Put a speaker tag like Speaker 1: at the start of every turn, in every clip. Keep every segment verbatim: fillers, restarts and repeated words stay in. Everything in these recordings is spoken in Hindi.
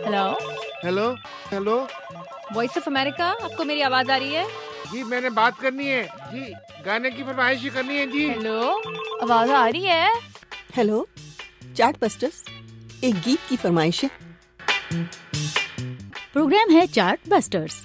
Speaker 1: Hello
Speaker 2: hello hello
Speaker 1: voice of America, आपको मेरी आवाज आ रही है?
Speaker 2: जी, मैंने बात करनी है जी, गाने की फरमाइश करनी है जी।
Speaker 1: हेलो, आवाज आ रही है?
Speaker 3: हेलो चार्ट बस्टर्स, एक गीत की फरमाइश है।
Speaker 4: प्रोग्राम है चार्ट बस्टर्स।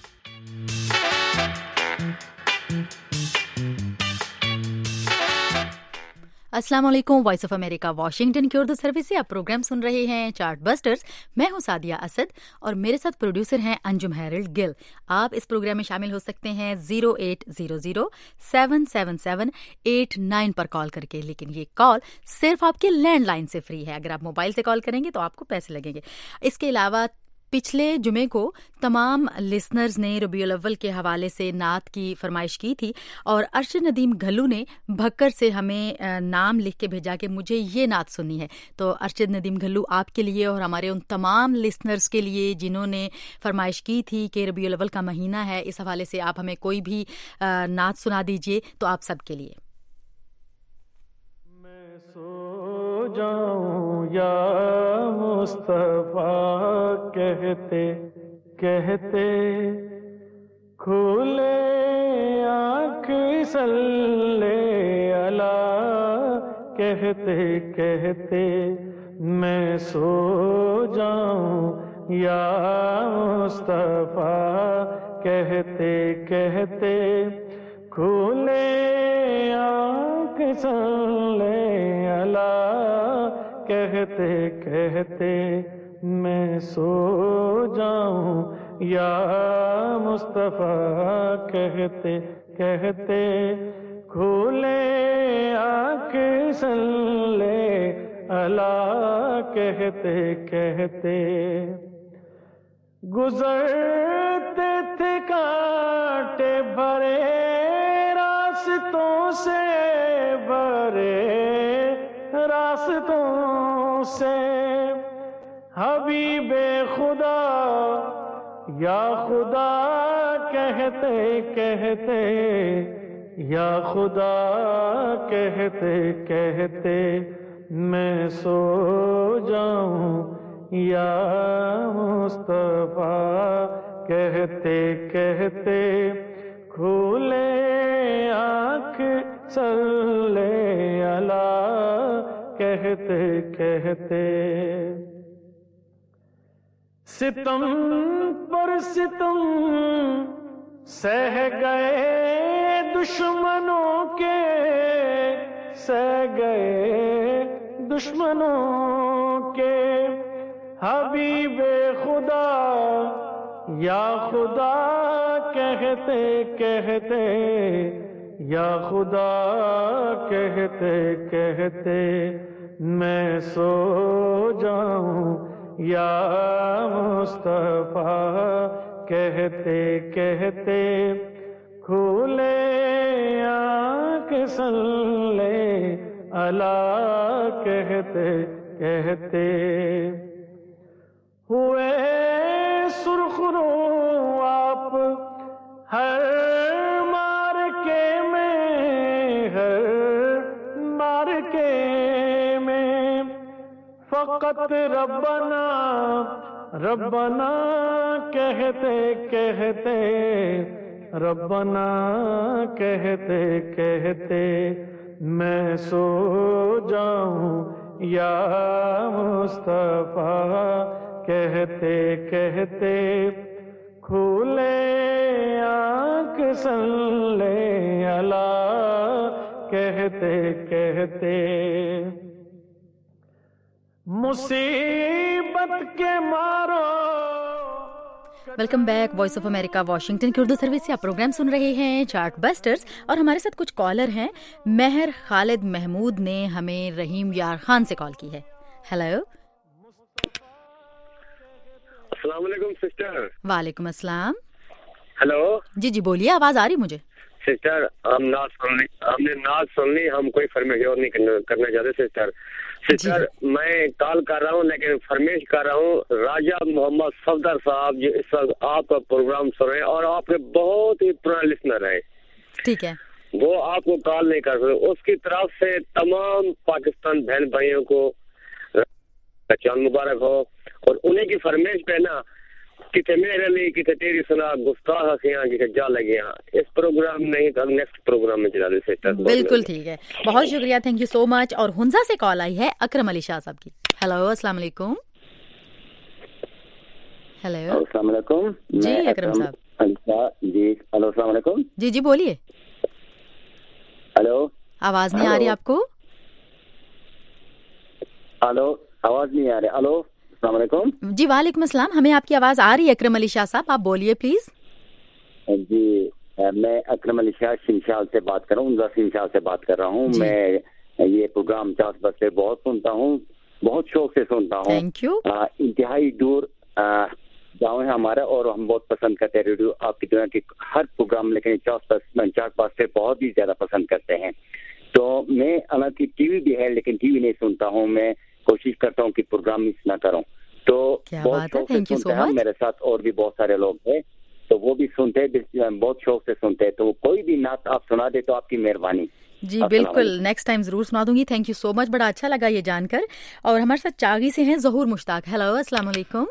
Speaker 4: अस्सलाम वालेकुम, वॉइस ऑफ अमेरिका वाशिंगटन की उर्दू सर्विस से आप प्रोग्राम सुन रहे हैं चार्ट बस्टर्स। मैं हूं सादिया असद और मेरे साथ प्रोड्यूसर हैं अंजुम हैरल्ड गिल। आप इस प्रोग्राम में शामिल हो सकते हैं zero eight zero zero seven seven seven eight nine पर कॉल करके, लेकिन ये कॉल सिर्फ आपके लैंडलाइन से फ्री है। अगर आप मोबाइल से कॉल करेंगे तो आपको पैसे लगेंगे। इसके अलावा पिछले जुमे को तमाम लिसनर्स ने रबीउल अव्वल के हवाले से नात की फरमाइश की थी और अरशद नदीम घल्लू ने भक्कर से हमें नाम लिख के भेजा कि मुझे ये नात सुननी है। तो अरशद नदीम घल्लू, आपके लिए और हमारे उन तमाम लिसनर्स के लिए जिन्होंने फरमाइश की थी कि रबीउल अव्वल का महीना है, इस हवाले से आप हमें कोई भी नात सुना दीजिए, तो आप सबके लिए।
Speaker 5: मैं सो जाऊं या मुस्तफा कहते कहते, खुले आँख सल्ले अला कहते कहते, मैं सो जाऊं या मुस्तफा कहते कहते, खुले आँख सल्ले अला कहते कहते, मैं सो जाऊं या मुस्तफा कहते कहते, खुले आँख सल्ले अला कहते कहते। गुजरते थे कांटे भरे रास्तों से, भरे रास्तों से, हबीबे खुदा या खुदा कहते कहते, या खुदा कहते कहते, मैं सो जाऊं या मुस्तफा कहते कहते, खुले आँख सल्ले अला कहते कहते। सितम पर सितम सह गए दुश्मनों के, सह गए दुश्मनों के, हबीबे खुदा या खुदा कहते कहते, या खुदा कहते कहते, मैं सो जाऊं या मुस्तफा कहते कहते, खुले आँख सल्ले अला कहते कहते। हुए सुरखरू आप हर मार्के में, हर मार्के में, फकत रब्बना रब्बना कहते कहते, रब्बना कहते कहते, मैं सो जाऊं या मुस्तफा कहते कहते, खुले आँख सल्ले अला कहते कहते। मुसीबत के मारो।
Speaker 4: Welcome back, voice of America Washington की उर्दू सर्विस से आप प्रोग्राम सुन रहे हैं चार्ट बस्टर्स और हमारे साथ कुछ कॉलर हैं। मेहर खालिद महमूद ने हमें रहीम यार खान से कॉल की है। हेलो,
Speaker 6: अस्सलाम वालेकुम सिस्टर।
Speaker 4: वालेकुम अस्सलाम।
Speaker 6: हेलो,
Speaker 4: जी जी बोलिए, आवाज आ रही मुझे।
Speaker 6: सिस्टर हम नाज सुन ली, हमने नाज सुन ली, हम कोई फरमाइश और नहीं करना चाहते सिस्टर। सिस्टर मैं कॉल कर रहा हूँ लेकिन फरमाइश कर रहा हूँ, राजा मोहम्मद सफदर साहब जो इस वक्त आपका प्रोग्राम सुन रहे हैं और आपके बहुत ही पुराने लिसनर है,
Speaker 4: ठीक है,
Speaker 6: वो आपको कॉल नहीं कर सकते, उसकी तरफ से तमाम पाकिस्तान बहन भाइयों को का चांद मुबारक हो। और उन्हीं की फरमाइश पे ना किथे मेरे लिए किथे तेरी सुना गुस्ताख अखियां किथे जा लगियां, इस प्रोग्राम नहीं तो नेक्स्ट प्रोग्राम में चला दे सिस्टर।
Speaker 4: बिल्कुल ठीक है, बहुत शुक्रिया, थैंक यू सो मच। और हुंजा से कॉल आई है अकरम अली शाह साहब की। हेलो, अस्सलाम वालेकुम। हेलो,
Speaker 7: अस्सलाम वालेकुम
Speaker 4: जी अकरम साहब।
Speaker 7: अच्छा जी, हेलो अस्सलाम वालेकुम।
Speaker 4: जी जी बोलिए।
Speaker 7: हेलो,
Speaker 4: आवाज नहीं आ रही आपको?
Speaker 7: हेलो, आवाज नहीं आ रही। हेलो, अस्सलाम वालेकुम।
Speaker 4: जी वालेकुम अस्सलाम, हमें आपकी आवाज आ रही है अकरम अली शाह साहब, आप बोलिए प्लीज।
Speaker 7: जी मैं अकरम अली शाह शिमशाल से बात कर रहा हूँ, शिमशाल से बात कर रहा हूँ। मैं ये प्रोग्राम चार बज से बहुत सुनता हूँ, बहुत शौक से सुनता हूँ।
Speaker 4: Thank you.
Speaker 7: इंतहाई दूर गाँव है हमारा और हम बहुत पसंद करते हैं रेडियो आपकी दुनिया की हर प्रोग्राम, लेकिन चार चार पाँच से बहुत ही ज्यादा पसंद करते हैं। तो मैं हालांकि टीवी भी है लेकिन टीवी नहीं सुनता हूँ, मैं कोशिश करता हूँ कि प्रोग्राम मिस ना करूँ। तो बहुत शौक से सुनते हैं, मेरे साथ और भी बहुत सारे लोग हैं तो वो भी सुनते हैं, बहुत शौक से सुनते हैं। तो कोई भी नात आप सुना दे तो आपकी मेहरबानी।
Speaker 4: जी बिल्कुल, नेक्स्ट टाइम जरूर सुना दूंगी। थैंक यू सो मच, बड़ा अच्छा लगा ये जानकर। और हमारे साथ चागी से हैं ज़हूर मुश्ताक। हेलो, अस्सलाम वालेकुम।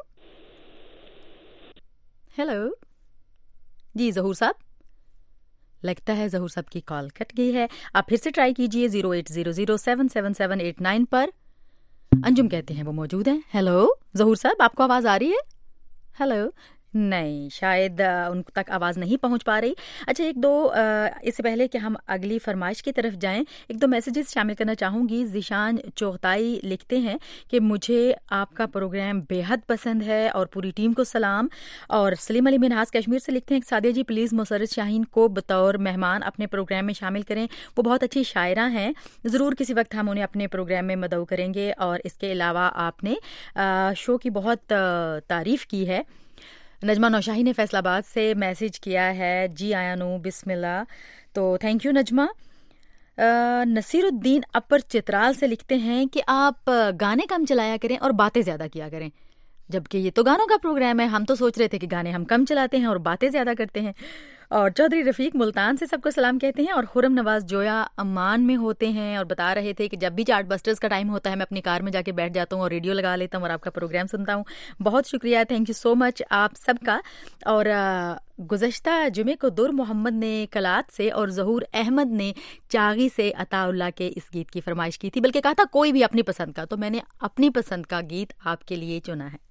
Speaker 4: हेलो जी ज़हूर साहब, लगता है ज़हूर साहब की कॉल कट गई है। आप फिर से ट्राई कीजिए zero eight zero zero seven seven seven eight nine पर। अंजुम कहते हैं वो मौजूद हैं। हेलो ज़हूर साहब, आपको आवाज आ रही है? हेलो, नहीं, शायद उन तक आवाज़ नहीं पहुंच पा रही। अच्छा, एक दो इससे पहले कि हम अगली फरमाइश की तरफ जाएं, एक दो मैसेजेस शामिल करना चाहूँगी। जिशान चौगताई लिखते हैं कि मुझे आपका प्रोग्राम बेहद पसंद है और पूरी टीम को सलाम। और सलीम अली मिनहास कश्मीर से लिखते हैं कि सादिया जी प्लीज़ मुसर्रत शाहीन को बतौर मेहमान अपने प्रोग्राम में शामिल करें, वो बहुत अच्छी शायरा हैं, ज़रूर किसी वक्त हम उन्हें अपने प्रोग्राम में मदऊ करेंगे। और इसके अलावा आपने शो की बहुत तारीफ़ की है। नजमा नौशाही ने फैसलाबाद से मैसेज किया है, जी आया नू बिस्मिल्लाह, तो thank you Najma. Nasiruddin Upper Chitral से लिखते हैं कि आप गाने कम चलाया करें और बातें ज़्यादा किया करें, जबकि ये तो गानों का प्रोग्राम है। हम तो सोच रहे थे कि गाने हम कम चलाते हैं और बातें ज़्यादा करते हैं। और चौधरी रफीक मुल्तान से सबको सलाम कहते हैं। और खुरम नवाज जोया अम्मान में होते हैं और बता रहे थे कि जब भी चार्ट बस्टर्स का टाइम होता है मैं अपनी कार में जाके बैठ जाता हूँ और रेडियो लगा लेता हूँ और आपका प्रोग्राम सुनता हूँ। बहुत शुक्रिया, थैंक यू सो मच आप सबका। और गुज़श्ता जुमे को दुर मोहम्मद ने कलात से और ज़हूर अहमद ने चागी से अताउल्लाह के इस गीत की फरमाइश की थी, बल्कि कहा था कोई भी अपनी पसंद का, तो मैंने अपनी पसंद का गीत आपके लिए चुना है।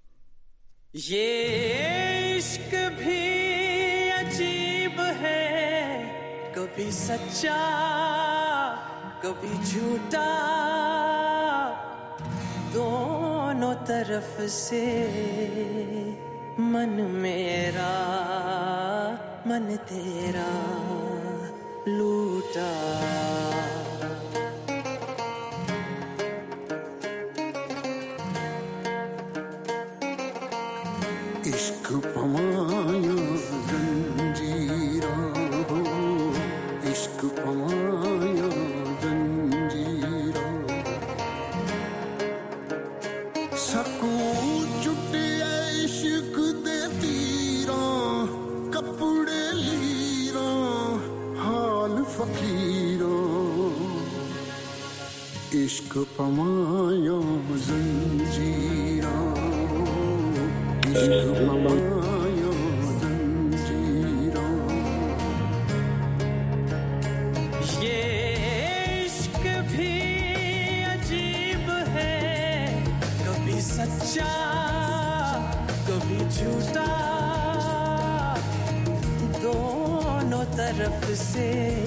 Speaker 8: ये इश्क भी अजीब है, कभी सच्चा कभी झूठा, दोनों तरफ से मन मेरा मन तेरा लूटा।
Speaker 9: इश्क पमाया जंजीरा हो, इश्क पमाया जंजीरा, सकून जुटे इश्क दे तीरा, कपड़े लीरा हाल फकीरा। इश्क पमाया जंजीरा, इश्क पमाया जंजीरा।
Speaker 8: ये इश्क भी अजीब है, कभी सच्चा कभी झूठा, दोनों तरफ से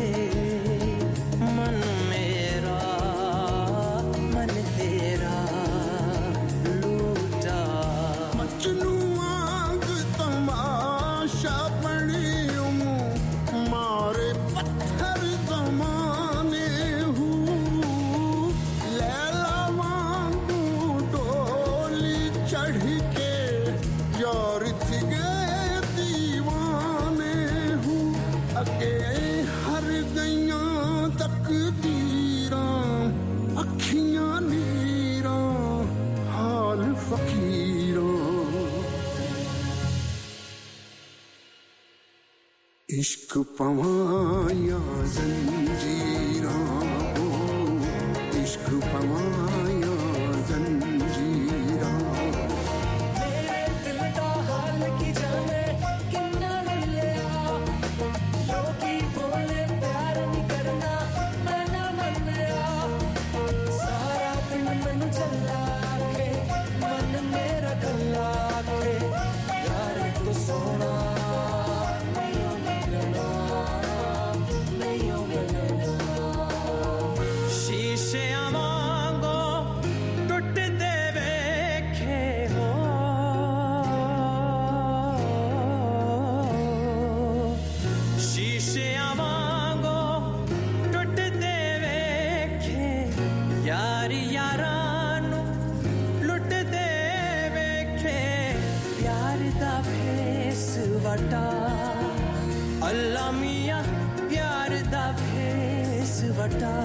Speaker 8: मन मेरा मन तेरा लूटा।
Speaker 9: मजनू आंग तमाशा बनी हूँ, मारे पत्थर जमाने हूँ, लैला वांगू डोली चढ़ के यार थी गए दीवाने हूँ, अगे हर गईया तकदीरा, अखियां नीरा हाल फकीरा। इश्क पमाया जंजीरा हो, इश्क पमाया जंजीरा।
Speaker 8: वटा अल्लाह मियां प्यार दा भेस वटा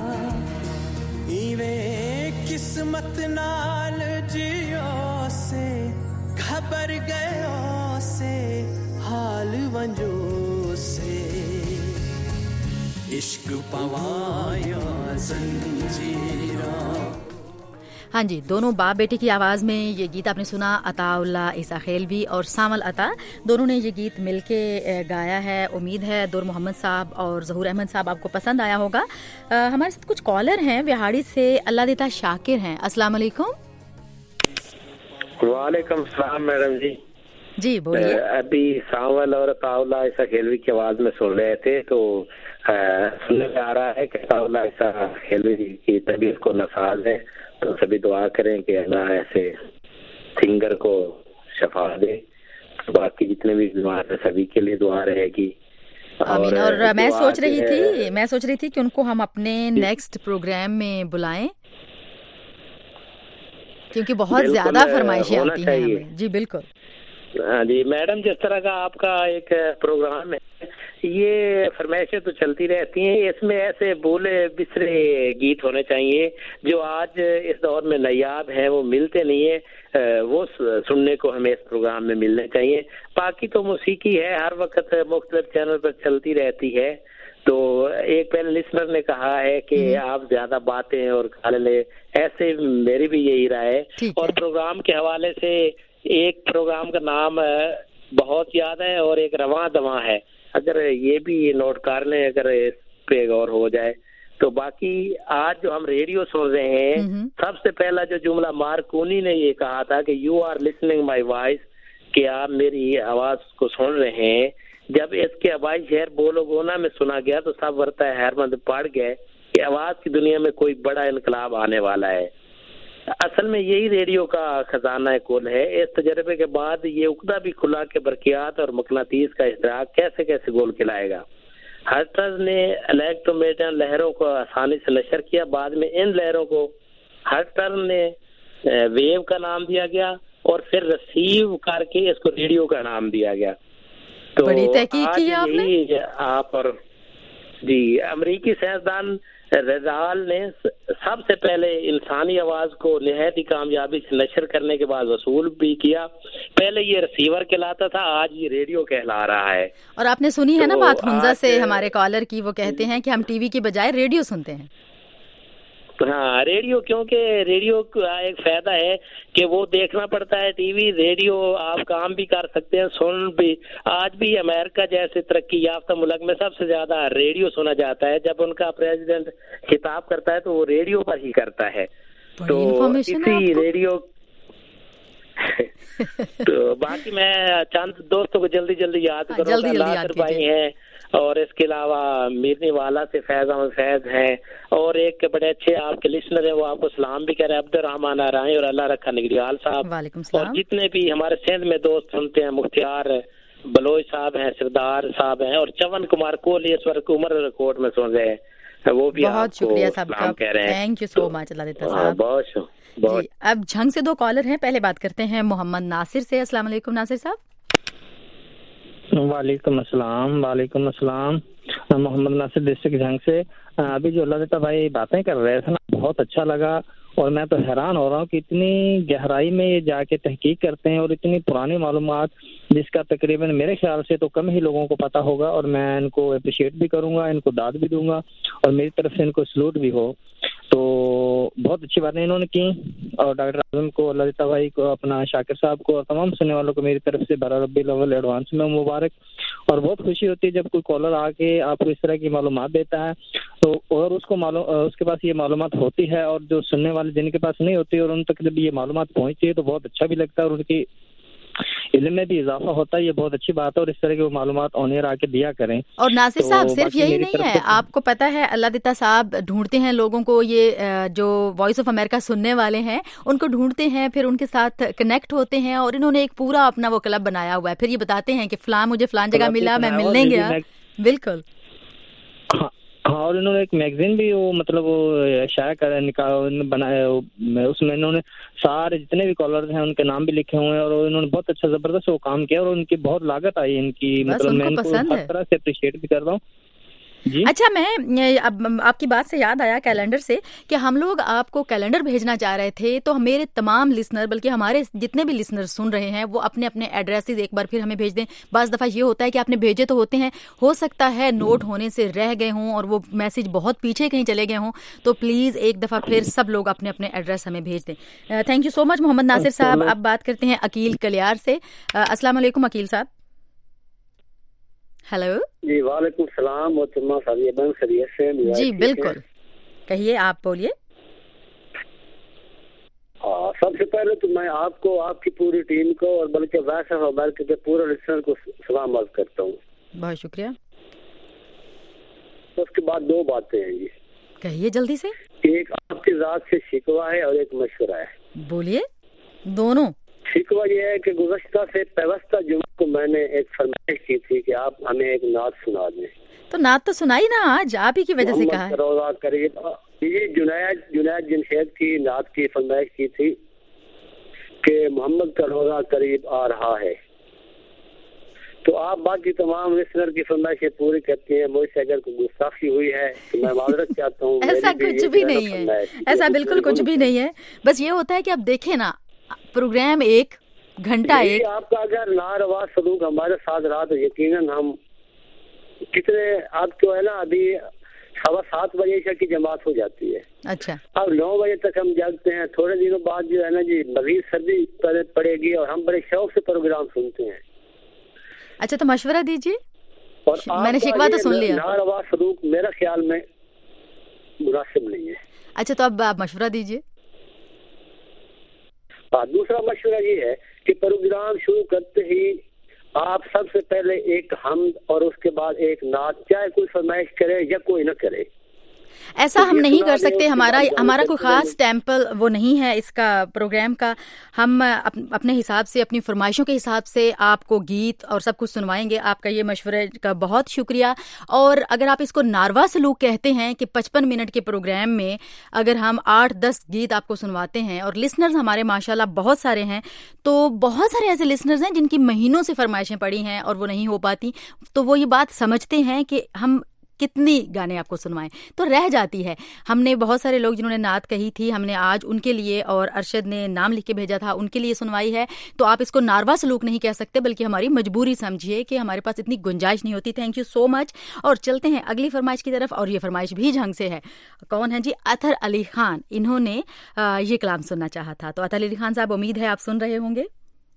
Speaker 8: इवे किस्मत नाल जियो से खबर गयो से हाल वंजो से इश्क पवाया जंजीरा।
Speaker 4: हाँ जी, दोनों बाप बेटे की आवाज़ में ये गीत आपने सुना। अताउल्ला ईसा खेलवी और सामल अता दोनों ने ये गीत मिलके गाया है। उम्मीद है दूर मोहम्मद साहब और ज़हूर अहमद साहब आपको पसंद आया होगा। आ, हमारे साथ कुछ कॉलर हैं विहाड़ी से। अल्लाह देता शाकिर हैं। अस्सलाम वालेकुम।
Speaker 6: वालेकुम सलाम मैडम जी।
Speaker 4: जी बोलिए।
Speaker 6: अभी सावल और अताउल्ला ईसा खेलवी की आवाज़ में सुन रहे थे तो सुनने में आ रहा है कि अताउल्ला ईसा खेलवी की तबीयत को नसाज है, तो सभी दुआ करें कि अल्लाह ऐसे सिंगर को शफा दे। बाकी जितने भी बीमार हैं सभी के लिए दुआ रहेगी।
Speaker 4: आमीन। और, और मैं सोच रही थी मैं सोच रही थी कि उनको हम अपने नेक्स्ट प्रोग्राम में बुलाएं, क्योंकि बहुत ज्यादा फरमाइशें आती हैं हमें। जी बिल्कुल।
Speaker 6: हाँ जी मैडम, जिस तरह का आपका एक प्रोग्राम है ये फरमाइशें तो चलती रहती हैं, इसमें ऐसे बोले बिसरे गीत होने चाहिए जो आज इस दौर में नायाब हैं, वो मिलते नहीं है, वो सुनने को हमें इस प्रोग्राम में मिलने चाहिए। बाकी तो मौसीकी है हर वक्त मुख्तलिफ चैनल पर चलती रहती है। तो एक पहले लिसनर ने कहा है कि आप ज्यादा बातें और गाले, ऐसे मेरी भी यही राय है। और प्रोग्राम के हवाले से एक प्रोग्राम का नाम बहुत याद है और एक रवां दवा है, अगर ये भी नोट कर लें, अगर इस पे गौर हो जाए तो। बाकी आज जो हम रेडियो सुन रहे हैं, सबसे पहला जो जुमला मार्कोनी ने ये कहा था कि you are listening my voice, कि आप मेरी आवाज को सुन रहे हैं। जब इसके अबाई शहर बोलो गोना में सुना गया तो सब वर्ता हैरमंद पड़ गए कि आवाज की दुनिया में कोई बड़ा इनकलाब आने वाला है। असल में यही रेडियो का खजाना कुल है। इस तजर्बे के बाद ये उकदा भी खुला के बरकियात और मकनातीस का इश्तराक कैसे कैसे गोल खिलाएगा। हर्ट्ज ने इलेक्ट्रोमैग्नेटिक लहरों को आसानी से नशर किया, बाद में इन लहरों को हर्ट्ज ने वेव का नाम दिया गया और फिर रिसीव करके इसको रेडियो का नाम दिया गया। तो
Speaker 4: बड़ी तहकीक की आपने।
Speaker 6: आप और जी अमरीकी साइंसदान रजाल ने सबसे पहले इंसानी आवाज को निहायत ही कामयाबी से नशर करने के बाद वसूल भी किया। पहले ये रिसीवर कहलाता था, आज ये रेडियो कहला रहा है।
Speaker 4: और आपने सुनी है तो ना बात हुंजा से हमारे कॉलर की, वो कहते हैं कि हम टीवी की बजाय रेडियो सुनते हैं।
Speaker 6: हाँ रेडियो, क्योंकि रेडियो का एक फायदा है कि वो देखना पड़ता है टीवी, रेडियो आप काम भी कर सकते हैं, सुन भी। आज भी अमेरिका जैसे तरक्की याफ्ता मुल्क में सबसे ज्यादा रेडियो सुना जाता है। जब उनका प्रेसिडेंट खिताब करता है तो वो रेडियो पर ही करता है। तो इसी रेडियो तो बाकी मैं चंद दोस्तों को जल्दी जल्दी याद करूँगा। लाकर भाई हैं और इसके अलावा मीरनी वाला से फैज अहमद फैज हैं और एक बड़े अच्छे आपके लिसनर हैं, वो आपको सलाम भी कह रहे हैं, अब्दुर्रहमान आराई और अल्लाह रखा निगरियाल साहब। और जितने भी हमारे सिंध में दोस्त सुनते हैं, मुख्तियार बलोच साहब हैं, सरदार साहब हैं और चवन कुमार कोहली इस वक्त उमर कोर्ट में सुन रहे हैं, वो भी
Speaker 4: बहुत शुक्रिया साहब
Speaker 6: का कह रहे हैं।
Speaker 4: Thank you so much Allah Ditta साहब।
Speaker 6: बहुत बहुत।
Speaker 4: अब झंग से दो कॉलर हैं, पहले बात करते हैं मोहम्मद नासिर से। अस्सलाम वालेकुम नासिर साहब।
Speaker 5: वालेकुम अस्सलाम। वालेकुम अस्सलाम। मोहम्मद नासिर डिस्ट्रिक्ट झंग से। अभी जो अल्लाह देता भाई बातें कर रहे थे ना, बहुत अच्छा लगा और मैं तो हैरान हो रहा हूँ कि इतनी गहराई में ये जाके तहकीक करते हैं और इतनी पुरानी मालूमात जिसका तकरीबन मेरे ख्याल से तो कम ही लोगों को पता होगा। और मैं इनको अप्रिशिएट भी करूँगा, इनको दाद भी दूंगा और मेरी तरफ से इनको सलूट भी हो। तो बहुत अच्छी बातें इन्होंने की और डॉक्टर आजम को, अल्लाह देता भाई को, अपना शाकिर साहब को और तमाम सुनने वालों को मेरी तरफ से बरा रब्बी अव्वल एडवांस में मुबारक। और बहुत खुशी होती है जब कोई कॉलर आके आपको इस तरह की मालूमात देता है तो और उसको मालूम उसके पास ये मालूमात होती है और जो सुनने वाले जिनके पास नहीं होती और उन तक जब ये मालूमात पहुंचती है तो बहुत अच्छा भी लगता है और उनकी इल्म में भी इजाफा होता है। ये बहुत अच्छी बात है और इस तरह की वो मालूमात ऑनियर आके दिया करें।
Speaker 4: और नासिर तो साहब सिर्फ यही नहीं है, आपको पता है अल्लाह देता साहब ढूंढते हैं लोगों को, ये जो वॉइस ऑफ अमेरिका सुनने वाले हैं उनको ढूंढते हैं, फिर उनके साथ कनेक्ट होते हैं और इन्होंने एक पूरा अपना वो क्लब बनाया हुआ है। फिर ये बताते हैं कि फलां मुझे फलां जगह मिला, मैं मिलने गया। बिल्कुल।
Speaker 5: हाँ, और इन्होंने एक मैगजीन भी वो मतलब वो शाया कर निकाल बनाया, उसमें इन्होंने सारे जितने भी कॉलर्स हैं उनके नाम भी लिखे हुए हैं और इन्होंने बहुत अच्छा जबरदस्त वो काम किया और उनकी बहुत लागत आई इनकी, मतलब मैं इनको हर तरह से अप्रिशिएट भी कर रहा हूँ।
Speaker 4: अच्छा, मैं अब आपकी बात से याद आया कैलेंडर से कि हम लोग आपको कैलेंडर भेजना चाह रहे थे, तो मेरे तमाम लिसनर, बल्कि हमारे जितने भी लिसनर सुन रहे हैं, वो अपने अपने एड्रेसेस एक बार फिर हमें भेज दें। बाज़ दफ़ा ये होता है कि आपने भेजे तो होते हैं, हो सकता है नोट होने से रह गए हों और वो मैसेज बहुत पीछे कहीं चले गए हों, तो प्लीज़ एक दफ़ा फिर सब लोग अपने अपने एड्रेस हमें भेज दें। Thank you so much Mohammad Nasir साहब। अब बात करते हैं अकील कलियार से। अस्सलाम वालेकुम अकील साहब। हेलो
Speaker 10: जी, वालेकुम सलाम। मोहतरमा सादिया बन खैरियत से?
Speaker 4: जी बिल्कुल, कहिए, आप बोलिए।
Speaker 10: हाँ, सबसे पहले तो मैं आपको, आपकी पूरी टीम को और बल्कि वॉइस ऑफ अमेरिका के पूरे लिसनर को सलाम अर्ज करता हूँ।
Speaker 4: बहुत शुक्रिया।
Speaker 10: उसके बाद दो बातें हैं जी।
Speaker 4: कहिए जल्दी से।
Speaker 10: एक आपकी जात से शिकवा है और एक मशवरा है।
Speaker 4: बोलिए। दोनों।
Speaker 10: शिकवा ये है कि गुज़श्ता से पेवस्ता जुम्मे को मैंने एक फरमाइश की थी कि आप हमें एक नात सुना दें।
Speaker 4: तो नात तो सुनाई ना आज, आप ही की वजह से कहा है।
Speaker 10: रोजा करीब ये जुनैद जुनैद जमशेद की नात की फरमाइश की थी कि मोहम्मद का रोजा करीब आ रहा है। तो आप बाकी तमाम लिसनर की फरमाइशें पूरी करती हैं। मुझसे अगर कोई गुस्ताखी हुई है तो मैं माजरत चाहता हूँ।
Speaker 4: ऐसा कुछ भी नहीं है, ऐसा बिल्कुल कुछ भी नहीं है। बस ये होता है कि अब देखें ना, प्रोग्राम एक घंटा एक
Speaker 10: आपका अगर नारवा सलूक हमारे साथ रहा तो यकीनन हम कितने, आपको है ना अभी सवा सात बजे से की जमात हो जाती है।
Speaker 4: अच्छा,
Speaker 10: अब नौ बजे तक हम जागते हैं। थोड़े दिनों बाद जो है ना जी मजीद सर्दी पड़ेगी और हम बड़े शौक से प्रोग्राम सुनते हैं।
Speaker 4: अच्छा, तो मशवरा दीजिए।
Speaker 10: और
Speaker 4: मैंने शिकवा तो सुन लिया।
Speaker 10: नारवा सलूक मेरा ख्याल में मुनासिब नहीं है।
Speaker 4: अच्छा, तो अब आप मशवरा दीजिए।
Speaker 10: दूसरा मशवरा ये है कि प्रोग्राम शुरू करते ही आप सबसे पहले एक हम्द और उसके बाद एक नात, चाहे कोई फरमाइश करे या कोई न करे।
Speaker 4: ऐसा हम नहीं कर सकते, हमारा हमारा कोई खास टेम्पल वो नहीं है इसका प्रोग्राम का। हम अप, अपने हिसाब से, अपनी फरमाइशों के हिसाब से आपको गीत और सब कुछ सुनवाएंगे। आपका ये मशवरे का बहुत शुक्रिया। और अगर आप इसको नारवा सलूक कहते हैं कि पचपन मिनट के प्रोग्राम में अगर हम आठ दस गीत आपको सुनवाते हैं, और लिसनर्स हमारे माशाल्लाह बहुत सारे हैं, तो बहुत सारे ऐसे लिसनर्स हैं जिनकी महीनों से फरमाइशें पड़ी हैं और वो नहीं हो पाती, तो वो ये बात समझते हैं कि हम कितनी गाने आपको सुनवाएं, तो रह जाती है। हमने बहुत सारे लोग जिन्होंने नात कही थी, हमने आज उनके लिए, और अरशद ने नाम लिख के भेजा था, उनके लिए सुनवाई है। तो आप इसको नारवा सलूक नहीं कह सकते, बल्कि हमारी मजबूरी समझिए कि हमारे पास इतनी गुंजाइश नहीं होती। Thank you so much. और चलते हैं अगली फरमाइश की तरफ, और ये फरमाइश भी झंग से है। कौन है जी? अतर अली खान। इन्होंने आ, ये कलाम सुनना चाहा था। तो अतर अली खान साहब, उम्मीद है आप सुन रहे होंगे।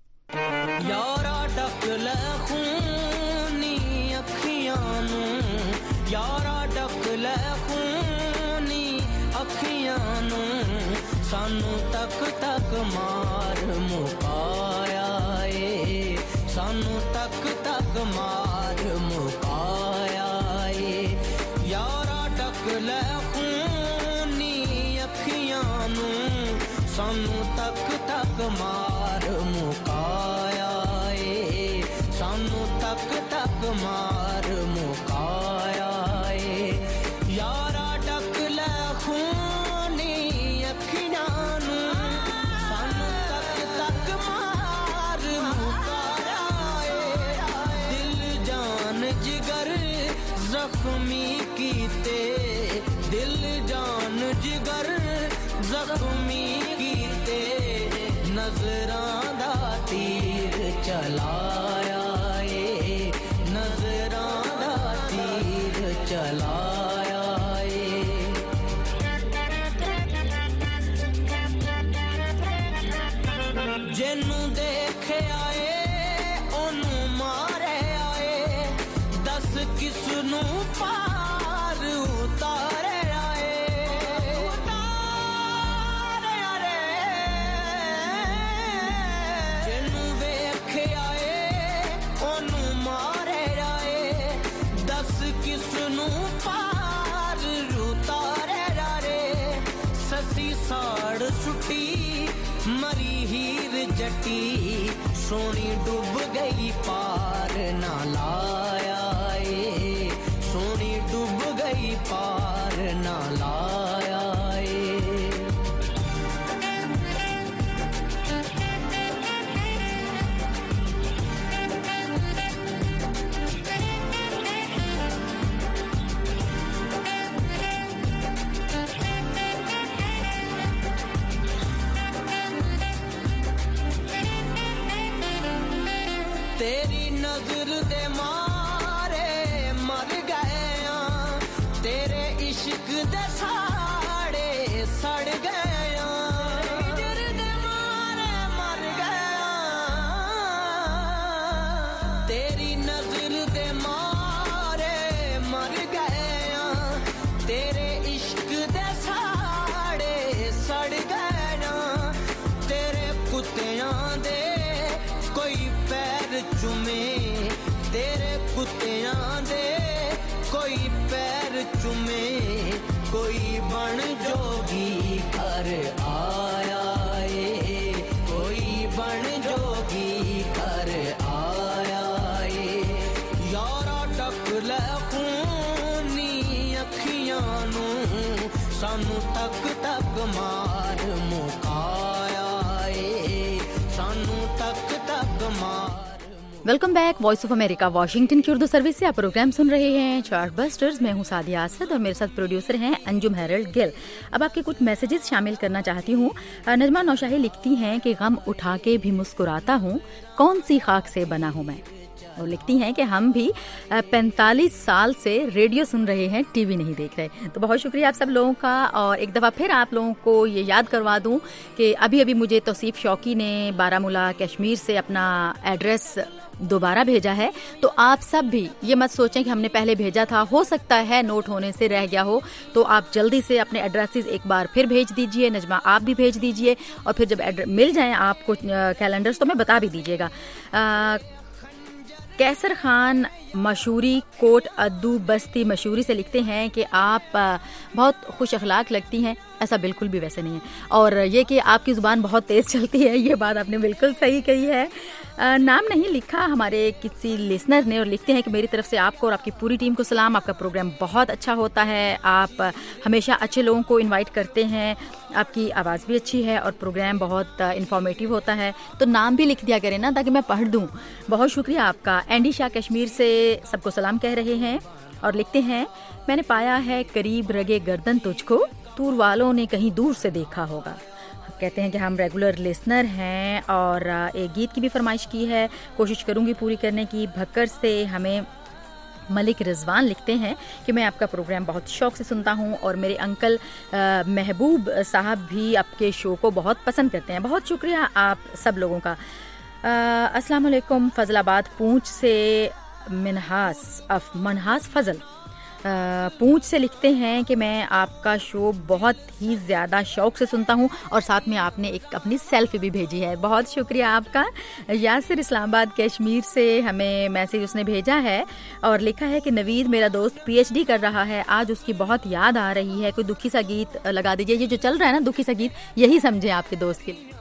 Speaker 8: यारा डक ले खूनी अखियां नू, सानू तक तक मार मुकाया ए, सानू तक तक मार मुकाया ए। यारा डक ले खूनी अखियां नू, सानू तक तक मार मुकाया ए, सानू तक तक मार मुकाया। यारा डक ले खूनी अखियां नू, सानू तक तक मार मुकाया ए। दिल जान जिगर जख्मी कीते, दिल जान जिगर जख्मी कीते, नजरां दा तीर चलाया ए, नजरां दा तीर चलाया ए। जिन्नू देखे आए ओनू मारे आए, दस किसनू पार उतारे आए, उतारे आए। जिन्नू देखे आए ओनू मारे आए, दस किसनू पार उतारे आए। ससी साड़ सुटी मरी हीर जटी, सोनी डूब गई पार ना लाया ए, सोनी डूब गई पार ना लाया ए। तेरी नजर दे मारे मर गए आ, तेरे इश्क दे साड़े सड़ गए आ, नजर दे मारे मर गए आ, तेरी नजर दे मारे मर गए आ, तेरे इश्क दे साड़े सड़ गए आ, तेरे कुत्तियां दे कोई पैर चुमे, तेरे कुत्तियां दे कोई पैर चुमे, कोई बन जोगी घर आया ए, कोई बन जोगी घर आया ए। यारा डक ले खूनी अखियां नू, सानू तक तक मार मुकाया ए, सानू तक तक मार।
Speaker 4: Welcome back voice of America Washington की उर्दू सर्विस से आप प्रोग्राम सुन रहे हैं चार्ट बस्टर्स। मैं हूं सादिया असद और मेरे साथ प्रोड्यूसर हैं अंजुम हैरल्ड गिल। अब आपके कुछ मैसेजेस शामिल करना चाहती हूं। नजमा नौशाही लिखती हैं कि गम उठा के भी मुस्कुराता हूं, कौन सी खाक से बना हूं मैं। और लिखती हैं कि हम भी पैंतालीस साल से रेडियो सुन रहे हैं, टीवी नहीं देख रहे। तो बहुत शुक्रिया आप सब लोगों का। और एक दफ़ा फिर आप लोगों को ये याद करवा दूं कि अभी अभी मुझे तौसीफ शौकी ने बारामूला कश्मीर से अपना एड्रेस दोबारा भेजा है। तो आप सब भी ये मत सोचें कि हमने पहले भेजा था, हो सकता है नोट होने से रह गया हो, तो आप जल्दी से अपने एड्रेसेस एक बार फिर भेज दीजिए। नजमा आप भी भेज दीजिए और फिर जब मिल जाएं आपको कैलेंडर्स तो मैं बता भी दीजिएगा। कैसर खान मशूरी कोट अद्दू बस्ती मशूरी से लिखते हैं कि आप बहुत खुश अखलाक लगती हैं। ऐसा बिल्कुल भी वैसे नहीं है, और ये कि आपकी ज़ुबान बहुत तेज़ चलती है, ये बात आपने बिल्कुल सही कही है। नाम नहीं लिखा हमारे किसी लिसनर ने, और लिखते हैं कि मेरी तरफ से आपको और आपकी पूरी टीम को सलाम। आपका प्रोग्राम बहुत अच्छा होता है, आप हमेशा अच्छे लोगों को इनवाइट करते हैं, आपकी आवाज़ भी अच्छी है और प्रोग्राम बहुत इन्फॉर्मेटिव होता है। तो नाम भी लिख दिया करें ना, ताकि मैं पढ़ दूँ। बहुत शुक्रिया आपका। एंडी शाह कश्मीर से सबको सलाम कह रहे हैं और लिखते हैं, मैंने पाया है करीब रगे गर्दन तुझको, दूर वालों ने कहीं दूर से देखा होगा। कहते हैं कि हम रेगुलर लिसनर हैं और एक गीत की भी फरमाइश की है, कोशिश करूंगी पूरी करने की। भक्कर से हमें मलिक रिजवान लिखते हैं कि मैं आपका प्रोग्राम बहुत शौक से सुनता हूं और मेरे अंकल आ, महबूब साहब भी आपके शो को बहुत पसंद करते हैं। बहुत शुक्रिया आप सब लोगों का। अस्सलाम वालेकुम। फजलाबाद पूंछ से मनहास अफ मनहास फजल पूंछ से लिखते हैं कि मैं आपका शो बहुत ही ज़्यादा शौक से सुनता हूं और साथ में आपने एक अपनी सेल्फी भी भेजी है। बहुत शुक्रिया आपका। यासिर इस्लामाबाद कश्मीर से हमें मैसेज उसने भेजा है और लिखा है कि नवीद मेरा दोस्त पीएचडी कर रहा है, आज उसकी बहुत याद आ रही है, कोई दुखी सा गीत लगा दीजिए। ये जो चल रहा है ना दुखी सा गीत, यही समझे आपके दोस्त के लिए।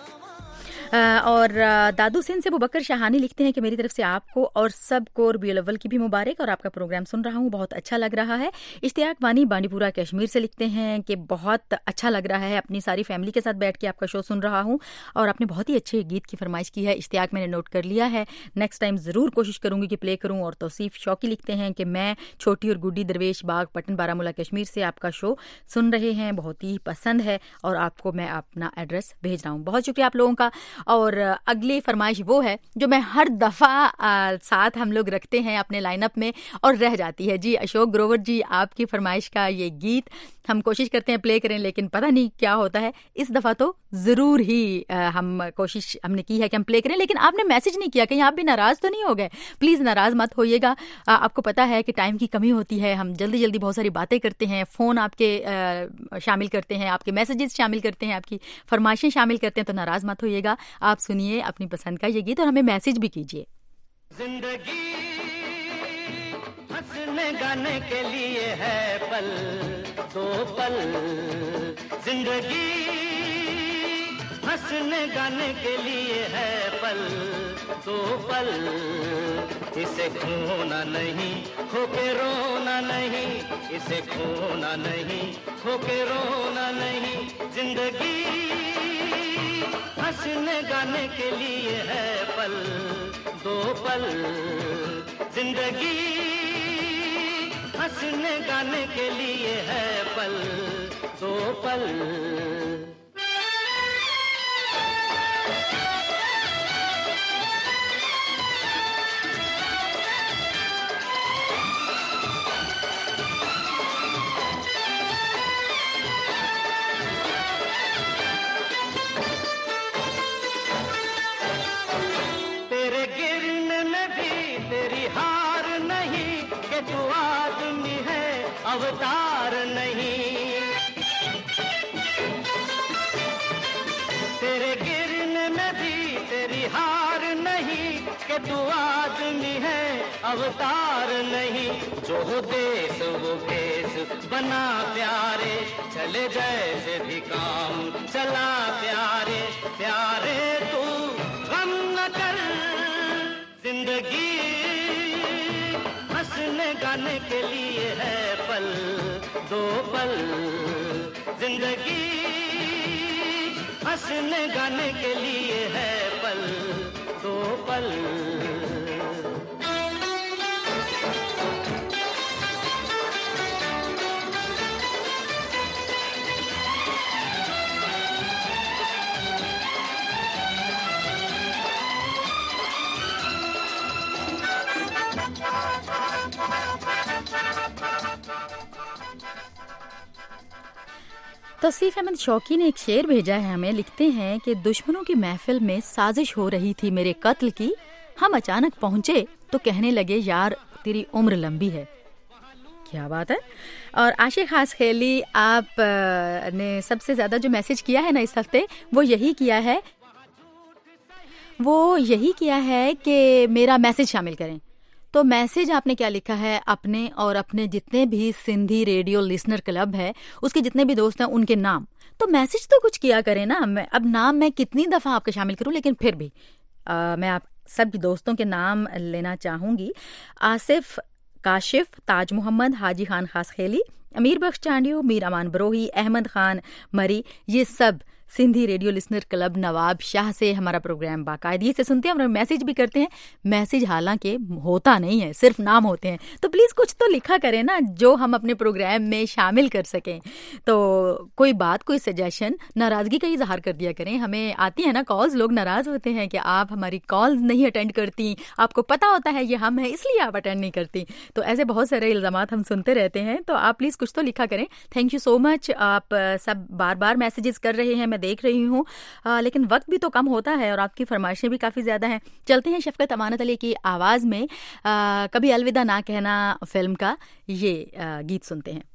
Speaker 4: और दादू सिंह से बुबकर शाहानी लिखते हैं कि मेरी तरफ से आपको और सबको रबीउल अव्वल की भी मुबारक, और आपका प्रोग्राम सुन रहा हूँ, बहुत अच्छा लग रहा है। इश्तियाक वानी बांडीपुरा कश्मीर से लिखते हैं कि बहुत अच्छा लग रहा है, अपनी सारी फैमिली के साथ बैठ के आपका शो सुन रहा हूँ और आपने बहुत ही अच्छे गीत की फरमाइश की है। इश्तियाक मैंने नोट कर लिया है, नेक्स्ट टाइम ज़रूर कोशिश करूंगी कि प्ले करूँ। और तौसीफ शौकी लिखते हैं कि मैं छोटी और गुड्डी दरवेश बाग पटन बारामूला कश्मीर से आपका शो सुन रहे हैं, बहुत ही पसंद है और आपको मैं अपना एड्रेस भेज रहा हूँ। बहुत शुक्रिया आप लोगों का। और अगली फरमाइश वो है जो मैं हर दफ़ा साथ हम लोग रखते हैं अपने लाइनअप में और रह जाती है। जी अशोक ग्रोवर जी, आपकी फरमाइश का ये गीत हम कोशिश करते हैं प्ले करें, लेकिन पता नहीं क्या होता है। इस दफ़ा तो ज़रूर ही आ, हम कोशिश हमने की है कि हम प्ले करें, लेकिन आपने मैसेज नहीं किया, कहीं आप भी नाराज़ तो नहीं हो गए। प्लीज़ नाराज़ मत होइएगा। आपको पता है कि टाइम की कमी होती है, हम जल्दी जल्दी बहुत सारी बातें करते हैं, फ़ोन आपके आ, शामिल करते हैं, आपके मैसेजेस शामिल करते हैं, आपकी फरमाइशें शामिल करते हैं, तो नाराज़ मत होइएगा। आप सुनिए अपनी पसंद का ये गीत और हमें मैसेज भी कीजिए।
Speaker 8: जिंदगी हंसने गाने के लिए है दो पल, जिंदगी हंस हंसने गाने के लिए है पल दो पल, इसे खोना नहीं खोके रोना नहीं, इसे खोना नहीं खोके रोना नहीं। जिंदगी हंसने गाने के लिए है पल दो पल, जिंदगी हंसने गाने के लिए है पल दो पल। तेरे गिरने में भी तेरी हार नहीं, कि तू आदमी है अवतार नहीं। तेरे गिरने में भी तेरी हार नहीं, कि तू आदमी है अवतार नहीं। जो हो देश वो भेष बना प्यारे, चले जैसे भी काम चला प्यारे प्यारे। तू गम न कर, जिंदगी हंसने गाने के लिए है पल दो पल, जिंदगी हंसने गाने के लिए है पल दो पल।
Speaker 4: तौसीफ अहमद शौकी ने एक शेर भेजा है हमें। लिखते हैं कि दुश्मनों की महफिल में साजिश हो रही थी मेरे कत्ल की, हम अचानक पहुंचे तो कहने लगे यार तेरी उम्र लंबी है। क्या बात है। और आशिक खास खेली आप ने सबसे ज्यादा जो मैसेज किया है ना इस हफ्ते, वो यही किया है वो यही किया है कि मेरा मैसेज शामिल करें। तो मैसेज आपने क्या लिखा है, अपने और अपने जितने भी सिंधी रेडियो लिसनर क्लब है उसके जितने भी दोस्त हैं उनके नाम। तो मैसेज तो कुछ किया करें ना। मैं अब नाम मैं कितनी दफ़ा आपके शामिल करूं, लेकिन फिर भी आ, मैं आप सब दोस्तों के नाम लेना चाहूंगी। आसिफ, काशिफ, ताज मोहम्मद, हाजी खान खास खेली, अमीर बख्श चांडियो, मीर अमान बरोही, अहमद खान मरी, ये सब Sindhi radio listener club Nawab Shah से हमारा प्रोग्राम बाकायदगी से सुनते हैं और मैसेज भी करते हैं। मैसेज हालांकि होता नहीं है, सिर्फ नाम होते हैं। तो प्लीज़ कुछ तो लिखा करें ना जो हम अपने प्रोग्राम में शामिल कर सकें। तो कोई बात, कोई सजेशन, नाराज़गी का इजहार कर दिया करें। हमें आती है ना कॉल्स, लोग नाराज़ होते हैं कि आप हमारी कॉल नहीं अटेंड करती, आपको पता होता है ये हम है इसलिए आप अटेंड नहीं करती। तो ऐसे बहुत सारे इल्ज़ामात हम सुनते रहते हैं। तो आप प्लीज़ कुछ तो लिखा करें। Thank you so much. आप सब बार बार मैसेजेस कर रहे हैं, मैं देख रही हूँ, लेकिन वक्त भी तो कम होता है और आपकी फरमाइशें भी काफ़ी ज़्यादा हैं। चलते हैं शफकत अमानत अली की आवाज़ में आ, कभी अलविदा ना कहना फिल्म का ये आ, गीत सुनते हैं।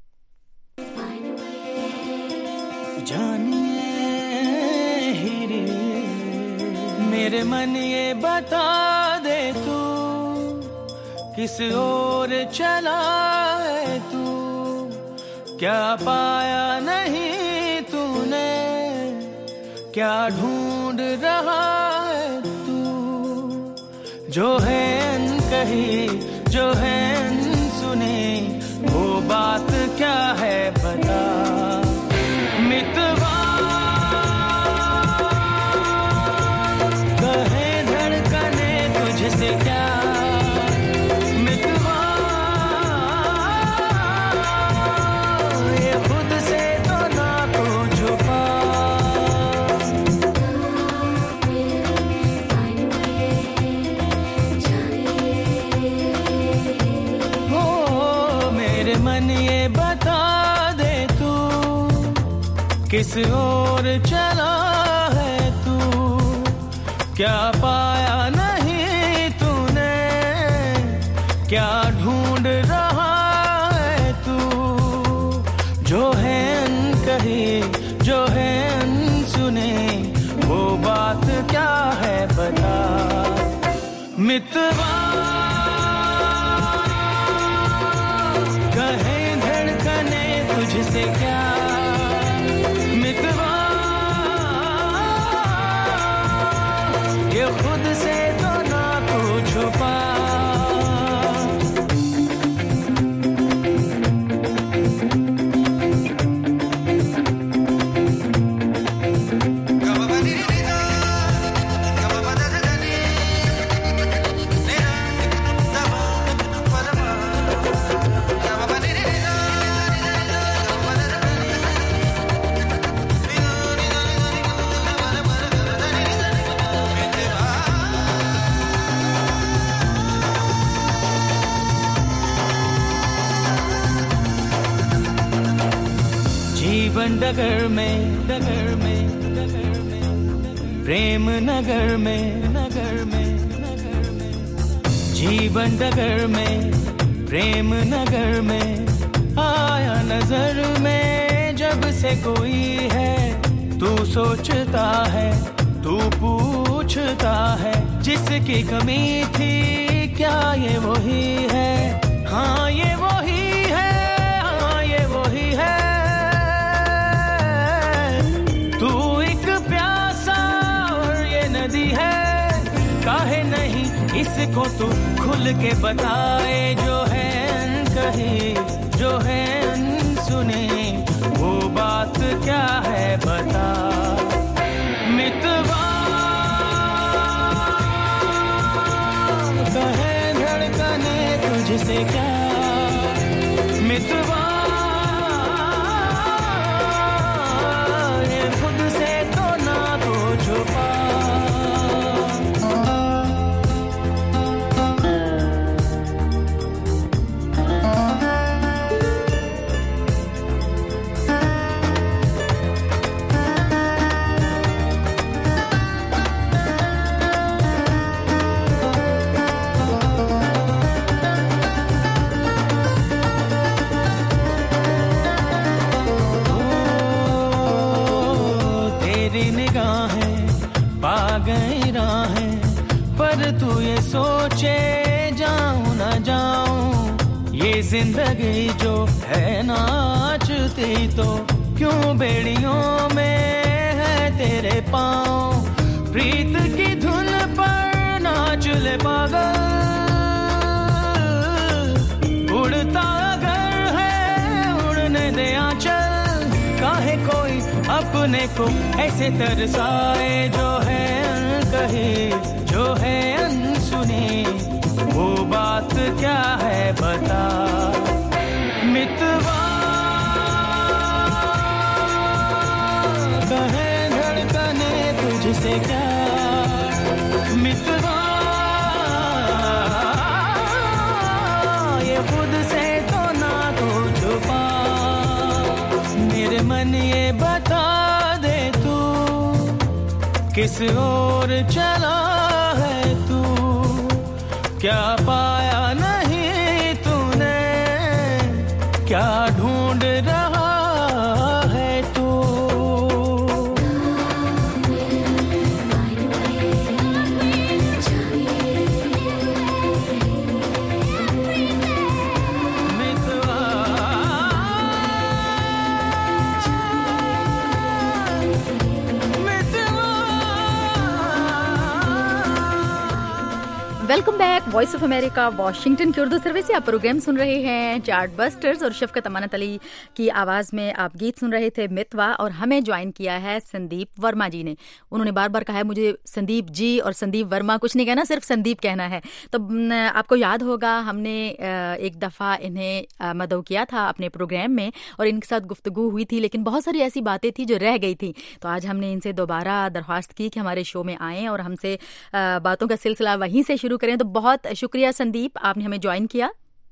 Speaker 8: जानिए हीरे मेरे मन ये बता दे तू किस ओर चला है तू, क्या पाया नहीं तूने, क्या ढूंढ रहा है तू। जो है अनकही, जो है अनसुनी, वो बात क्या है बता। मितवा कहे धड़कने तुझसे क्या, मितवा ये खुद से तो ना को छुपा। हो मेरे मन ये बता दे तू किस ओर चला है तू, क्या पाया नहीं तूने, क्या ढूंढ रहा है तू। जो है अनकही, जो है अनसुनी, वो बात क्या है बता। मितवा कहे धड़कने तुझसे क्या, मितवा जीवन डगर में डगर में डगर में प्रेम नगर में नगर में नगर में जीवन डगर में प्रेम नगर में आया नजर में जब से कोई है तू सोचता है तू पूछता है जिसकी कमी थी क्या ये वही है हाँ ये वही है हाँ ये वही है तू एक प्यासा और ये नदी है काहे नहीं इसको तू खुल के बताए जो है कही जो है सुने वो बात क्या है बता मितवा कहे धड़कने तुझसे क्या मितवा ये खुद से तो ना तो छुपा पर तू ये सोचे जाऊं ना जाऊं ये जिंदगी जो है नाचती तो क्यों बेड़ियों में है तेरे पाँव प्रीत की धुन पर नाच ले पागल उड़ता अगर है उड़ने दे आंचल काहे कोई अपने को ऐसे तरसाए जो है कही जो है अनसुनी वो बात क्या है बता मितवा कहे धड़कने तुझसे क्या मितवा ये खुद से तो ना तो छुपा मेरे मन ये बता दे तू किस ओर चला क्या पाया नहीं तूने क्या ढूंढ रहा है तू
Speaker 4: welcome back voice of America Washington की उर्दू सर्विस से आप प्रोग्राम सुन रहे हैं चार्ट बस्टर्स और शफकत अमानत अली की आवाज़ में आप गीत सुन रहे थे मितवा और हमें ज्वाइन किया है संदीप वर्मा जी ने उन्होंने बार बार कहा है मुझे संदीप जी और संदीप वर्मा कुछ नहीं कहना सिर्फ संदीप कहना है तो आपको याद होगा हमने एक दफ़ा इन्हें मदऊ किया था अपने प्रोग्राम में और इनके साथ गुफ्तगू हुई थी लेकिन बहुत सारी ऐसी बातें थी जो रह गई थी तो आज हमने इनसे दोबारा दरख्वास्त की कि हमारे शो में आएँ और हमसे बातों का सिलसिला वहीं से शुरू करें तो बहुत शुक्रिया संदीप आपने हमें ज्वाइन किया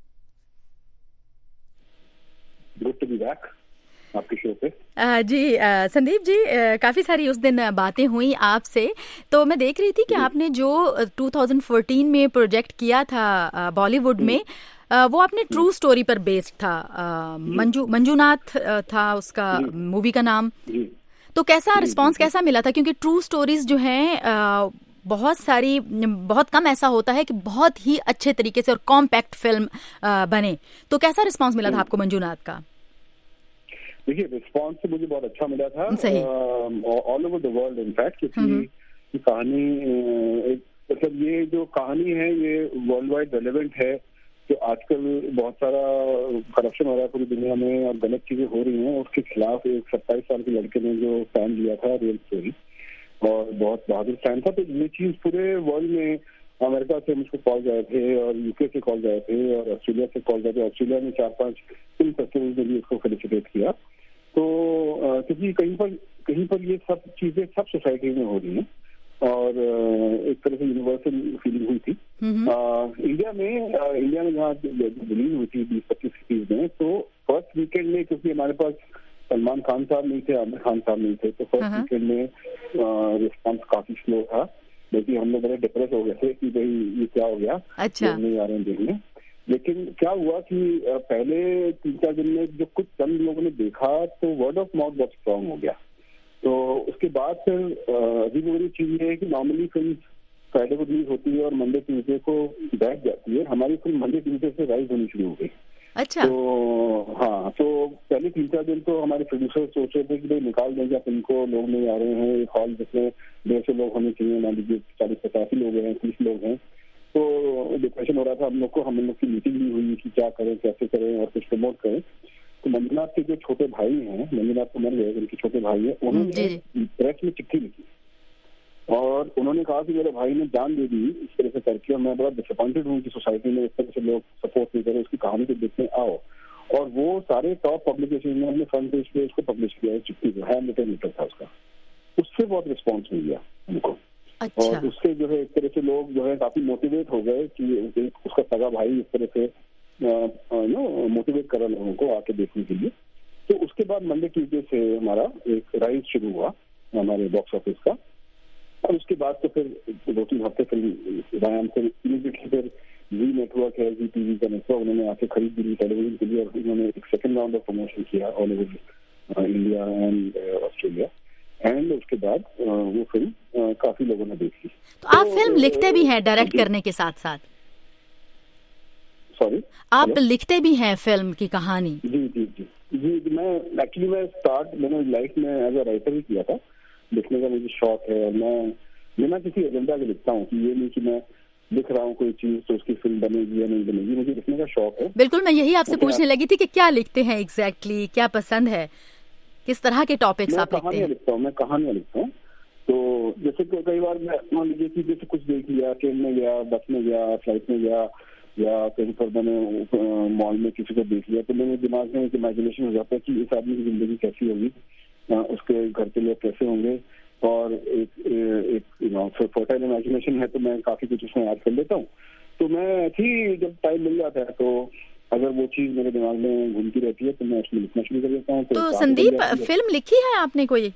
Speaker 11: आपके शो पे।
Speaker 4: आ, जी आ, संदीप जी आ, काफी सारी उस दिन बातें हुई आपसे तो मैं देख रही थी कि आपने जो दो हज़ार चौदह में प्रोजेक्ट किया था बॉलीवुड में आ, वो आपने ट्रू स्टोरी पर बेस्ड था आ, मंजू मंजूनाथ था उसका मूवी का नाम तो कैसा रिस्पांस कैसा मिला था क्योंकि ट्रू स्टोरीज जो हैं बहुत सारी बहुत कम ऐसा होता है कि बहुत ही अच्छे तरीके से और कॉम्पैक्ट फिल्म बने तो कैसा रिस्पांस मिला था आपको मंजूनाथ का?
Speaker 11: देखिए रिस्पांस तो मुझे बहुत अच्छा मिला था all over the world in fact क्योंकि कहानी एक मतलब ये जो कहानी है ये वर्ल्ड वाइड रेलेवेंट है तो आजकल बहुत सारा करप्शन हो रहा है पूरी दुनिया में और गलत चीजें हो रही हैं उसके खिलाफ एक सत्ताईस साल के लड़के ने जो स्टैंड लिया था रियल स्टोरी और बहुत बहादुर स्टैंड था तो ये चीज पूरे वर्ल्ड में अमेरिका से मुझको कॉल गए थे और यूके से कॉल गए थे और ऑस्ट्रेलिया से कॉल गए थे ऑस्ट्रेलिया में चार पांच फिल्म फेस्टिवल में भी उसको फेलिसिटेट किया तो क्योंकि कहीं पर कहीं पर ये सब चीजें सब सोसाइटी में हो रही हैं और एक तरह से यूनिवर्सल फीलिंग हुई थी आ, इंडिया में आ, इंडिया में जहाँ रिलीज हुई थी बीस पच्चीस सिटीज में तो फर्स्ट वीकेंड में क्योंकि हमारे पास सलमान खान साहब नहीं थे, आमिर खान साहब नहीं थे, तो फर्स्ट वीकेंड में रिस्पॉन्स काफी स्लो था, बल्कि हम लोग बड़े डिप्रेस हो गए थे कि भाई ये क्या हो गया,
Speaker 4: अच्छा
Speaker 11: नहीं आ रहे हैं देखने। लेकिन क्या हुआ कि पहले तीन चार दिन में जो कुछ चंद लोगों ने देखा तो वर्ड ऑफ माउथ बहुत स्ट्रांग हो गया। तो उसके बाद फिर अजीब बड़ी चीज ये है कि नॉर्मली फिल्म फ्राइडे को रिलीज होती है और मंडे ट्यूजडे को बैठ जाती है, हमारी फिल्म मंडे ट्यूजडे से राइज होनी शुरू हो गई।
Speaker 4: अच्छा।
Speaker 11: तो हाँ, तो पहले तीन चार दिन तो हमारे प्रोड्यूसर सोच रहे थे कि भाई निकाल देंगे आप इनको, लोग नहीं आ रहे हैं, एक हॉल जिसमें डेढ़ सौ लोग होने चाहिए, मान लीजिए चालीस पचासी लोग हैं, तीस लोग हैं, तो डिप्रेशन हो रहा था हम लोग को। हम लोग की मीटिंग भी हुई कि क्या करें, कैसे करें और कुछ प्रमोट करें। तो मंजुनाथ के जो छोटे भाई हैं, मंजुनाथ तो मर गए, उनके छोटे भाई हैं, उन्होंने प्रेस में चिट्ठी लिखी और उन्होंने कहा कि मेरे भाई ने जान दे दी इस तरह से करके, और मैं बड़ा डिसअपॉइंटेड हूँ कि सोसाइटी में इस तरह से लोग सपोर्ट नहीं करे, उसकी कहानी को देखने आओ। और वो सारे टॉप पब्लिकेशन में हमने फ्रंट पेज पे उसको पब्लिश किया, चिट्ठी को हैंड रिटन लेटर था उसका। उससे बहुत रिस्पॉन्स मिल गया हमको। अच्छा। और उससे जो है एक तरह से लोग जो है काफी मोटिवेट हो गए कि उसका सगा भाई इस तरह से नो मोटिवेट करा लोगों को आके देखने के लिए। तो उसके बाद मंडे ट्यूजडे से हमारा एक राइज शुरू हुआ हमारे बॉक्स ऑफिस का, और उसके बाद तो फिर दो तीन हफ्ते फिल्म व्यायाम से इमीडिएटली फिर जी नेटवर्क है, जी टीवी का नेटवर्क, उन्होंने आके खरीद ली टेलीविजन के लिए, और उन्होंने एक सेकंड राउंड ऑफ प्रमोशन किया all over India and Australia. And उसके बाद वो फिल्म काफी लोगों ने देखी।
Speaker 4: तो आप तो, फिल्म लिखते भी हैं डायरेक्ट करने के साथ साथ?
Speaker 11: सॉरी,
Speaker 4: आप Hello? लिखते भी हैं फिल्म की कहानी?
Speaker 11: जी जी जी जी मैं एक्चुअली मैं स्टार्ट मैंने लाइफ में एज अ राइटर ही किया था। लिखने का मुझे शौक है, और मैं बिना किसी एजेंडा के लिखता हूँ कि ये नहीं कि मैं लिख रहा हूँ कोई चीज तो उसकी फिल्म बनेगी या नहीं बनेगी, मुझे लिखने का शौक है।
Speaker 4: बिल्कुल, मैं यही आपसे पूछने लगी थी कि क्या लिखते हैं एग्जैक्टली, क्या पसंद है, किस तरह के टॉपिक्स आप लिखते हैं?
Speaker 11: लिखता हूँ मैं कहानियां लिखता हूँ। तो जैसे कई बार मैं मान लीजिए कि जैसे कुछ देख लिया, ट्रेन में गया, बस में गया, फ्लाइट में गया, या कहीं पर मैंने मॉल में किसी को देख लिया, तो मेरे दिमाग में एक इमेजिनेशन हो जाता है कि इस आदमी की जिंदगी कैसी होगी, उसके घर के लोग कैसे होंगे, और एक एक यू नो फर्टाइल इमेजिनेशन है, तो मैं काफी कुछ उसमें ऐड कर लेता हूँ। तो मैं थी जब टाइम मिल जाता है तो अगर वो चीज मेरे दिमाग में घूमती रहती है तो मैं उसमें लिखना शुरू कर देता हूँ।
Speaker 4: तो, तो संदीप, फिल्म लिखी है आपने कोई?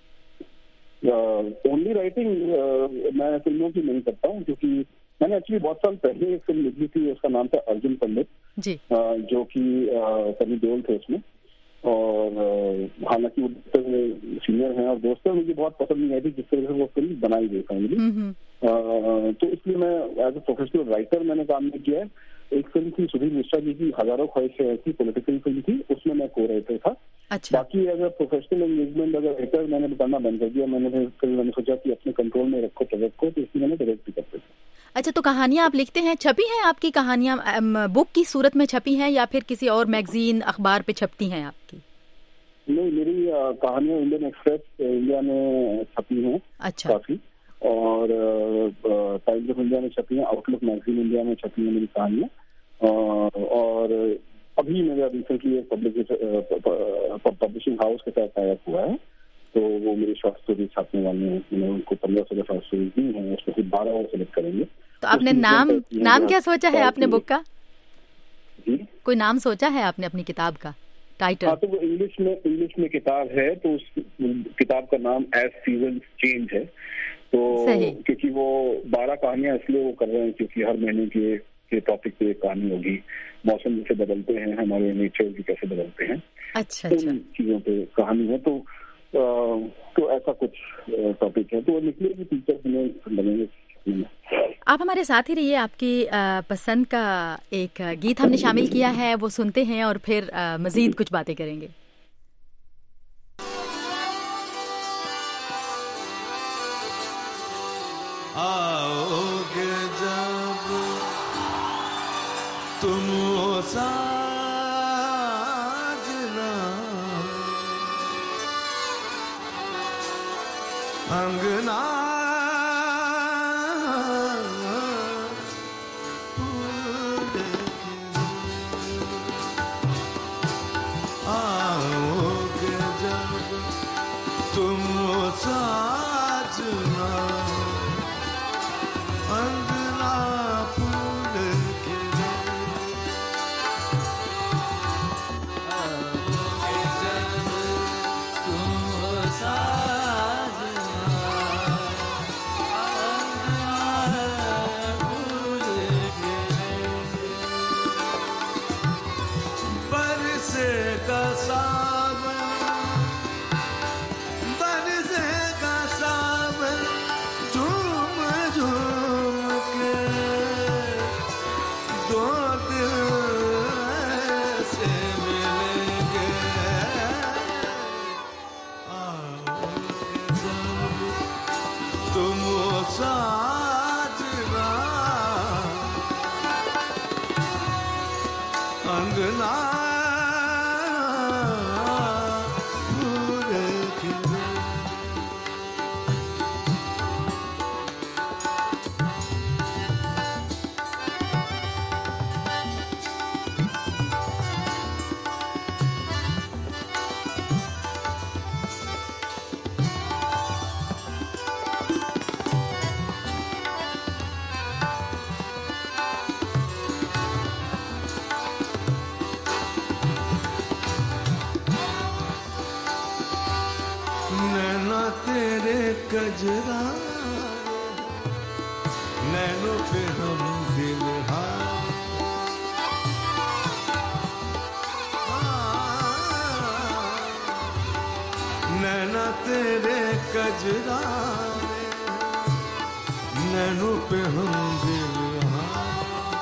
Speaker 11: ओनली राइटिंग मैं फिल्मों की नहीं करता हूँ, क्योंकि मैंने एक्चुअली बहुत साल पहले एक फिल्म लिखी थी, उसका नाम था अर्जुन पंडित जी, जो कि सनी देओल थे उसमें, और हालांकि वो सीनियर हैं और दोस्त हैं, मुझे बहुत पसंद नहीं आई थी जिस तरह से वो फिल्म बनाई गई फैमिली। तो इसलिए मैं एज ए प्रोफेशनल राइटर मैंने काम नहीं किया है। एक फिल्म थी सुधीर मिश्रा जी की हजारों ख्वाहिशें ऐसी, पॉलिटिकल फिल्म थी, उसमें मैं को राइटर था।
Speaker 4: अच्छा।
Speaker 11: बाकी अगर प्रोफेशनल एंगेजमेंट अगर राइटर मैंने बताना बंद कर दिया, मैंने फिर मैंने सोचा कि अपने कंट्रोल में रखो प्रोजेक्ट को, तो इसलिए मैंने डायरेक्ट भी करते थे।
Speaker 4: अच्छा, तो कहानियां आप लिखते हैं, छपी हैं आपकी कहानियां बुक की सूरत में छपी हैं या फिर किसी और मैगजीन अखबार पे छपती हैं आपकी?
Speaker 11: नहीं, मेरी कहानियां इंडियन एक्सप्रेस इंडिया में छपी हैं।
Speaker 4: अच्छा।
Speaker 11: काफी, और टाइम्स ऑफ इंडिया में छपी हैं, आउटलुक मैगजीन इंडिया में छपी हैं मेरी कहानियां, और अभी मेरा रिसेंटली एक पब्लिशिंग हाउस के साथ टाई अप हुआ है, तो वो मेरी शॉर्ट स्टोरी छापने वाले हैं, मैंने उनको पंद्रह सोलह शॉर्ट स्टोरी दी हैं, उसमें से बारह और सेलेक्ट करेंगे।
Speaker 4: तो आपने नाम नाम क्या सोचा है आपने बुक का?
Speaker 11: जी,
Speaker 4: कोई नाम सोचा है आपने अपनी किताब का टाइटल?
Speaker 11: हाँ, तो वो इंग्लिश में इंग्लिश में किताब है, तो उस किताब का नाम एज सीजन्स चेंज है। तो क्योंकि वो बारह कहानियां इसलिए वो कर रहे हैं क्योंकि हर महीने के के टॉपिक पे एक कहानी होगी, मौसम जैसे बदलते हैं, हमारे नेचर भी कैसे बदलते हैं,
Speaker 4: अच्छा अच्छा
Speaker 11: चीजों पे कहानी है। तो आ, तो ऐसा कुछ टॉपिक है, तो वो निकलेगी टीचर बनेंगे।
Speaker 4: आप हमारे साथ ही रहिए, आपकी पसंद का एक गीत हमने शामिल किया है, वो सुनते हैं और फिर मजीद कुछ बातें करेंगे।
Speaker 12: आओगे जब तुम ओ साजना, अंगना आओगे जब तुम ओ साजना, अंगना फूल के आओगे जब साजना अंगना पूरे खिले। नैना तेरे कजरा नैनों पे हम दिल हार। नैना तेरे कजरा नैनों पे हम दिल हार।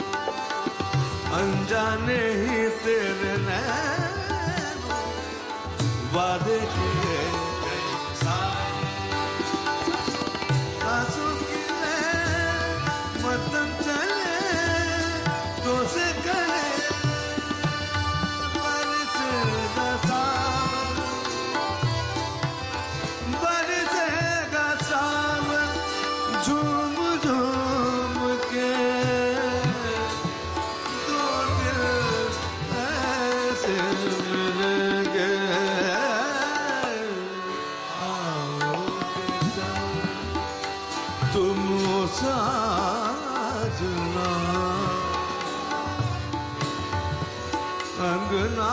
Speaker 12: अनजाने ही तेरे नैनों वादे किए सासों की मतम चले तो से कहे बरसेगा सावन बरसेगा सावन झूम झूम के दो दिल ऐसे मिलेंगे। तुम साजना अंगना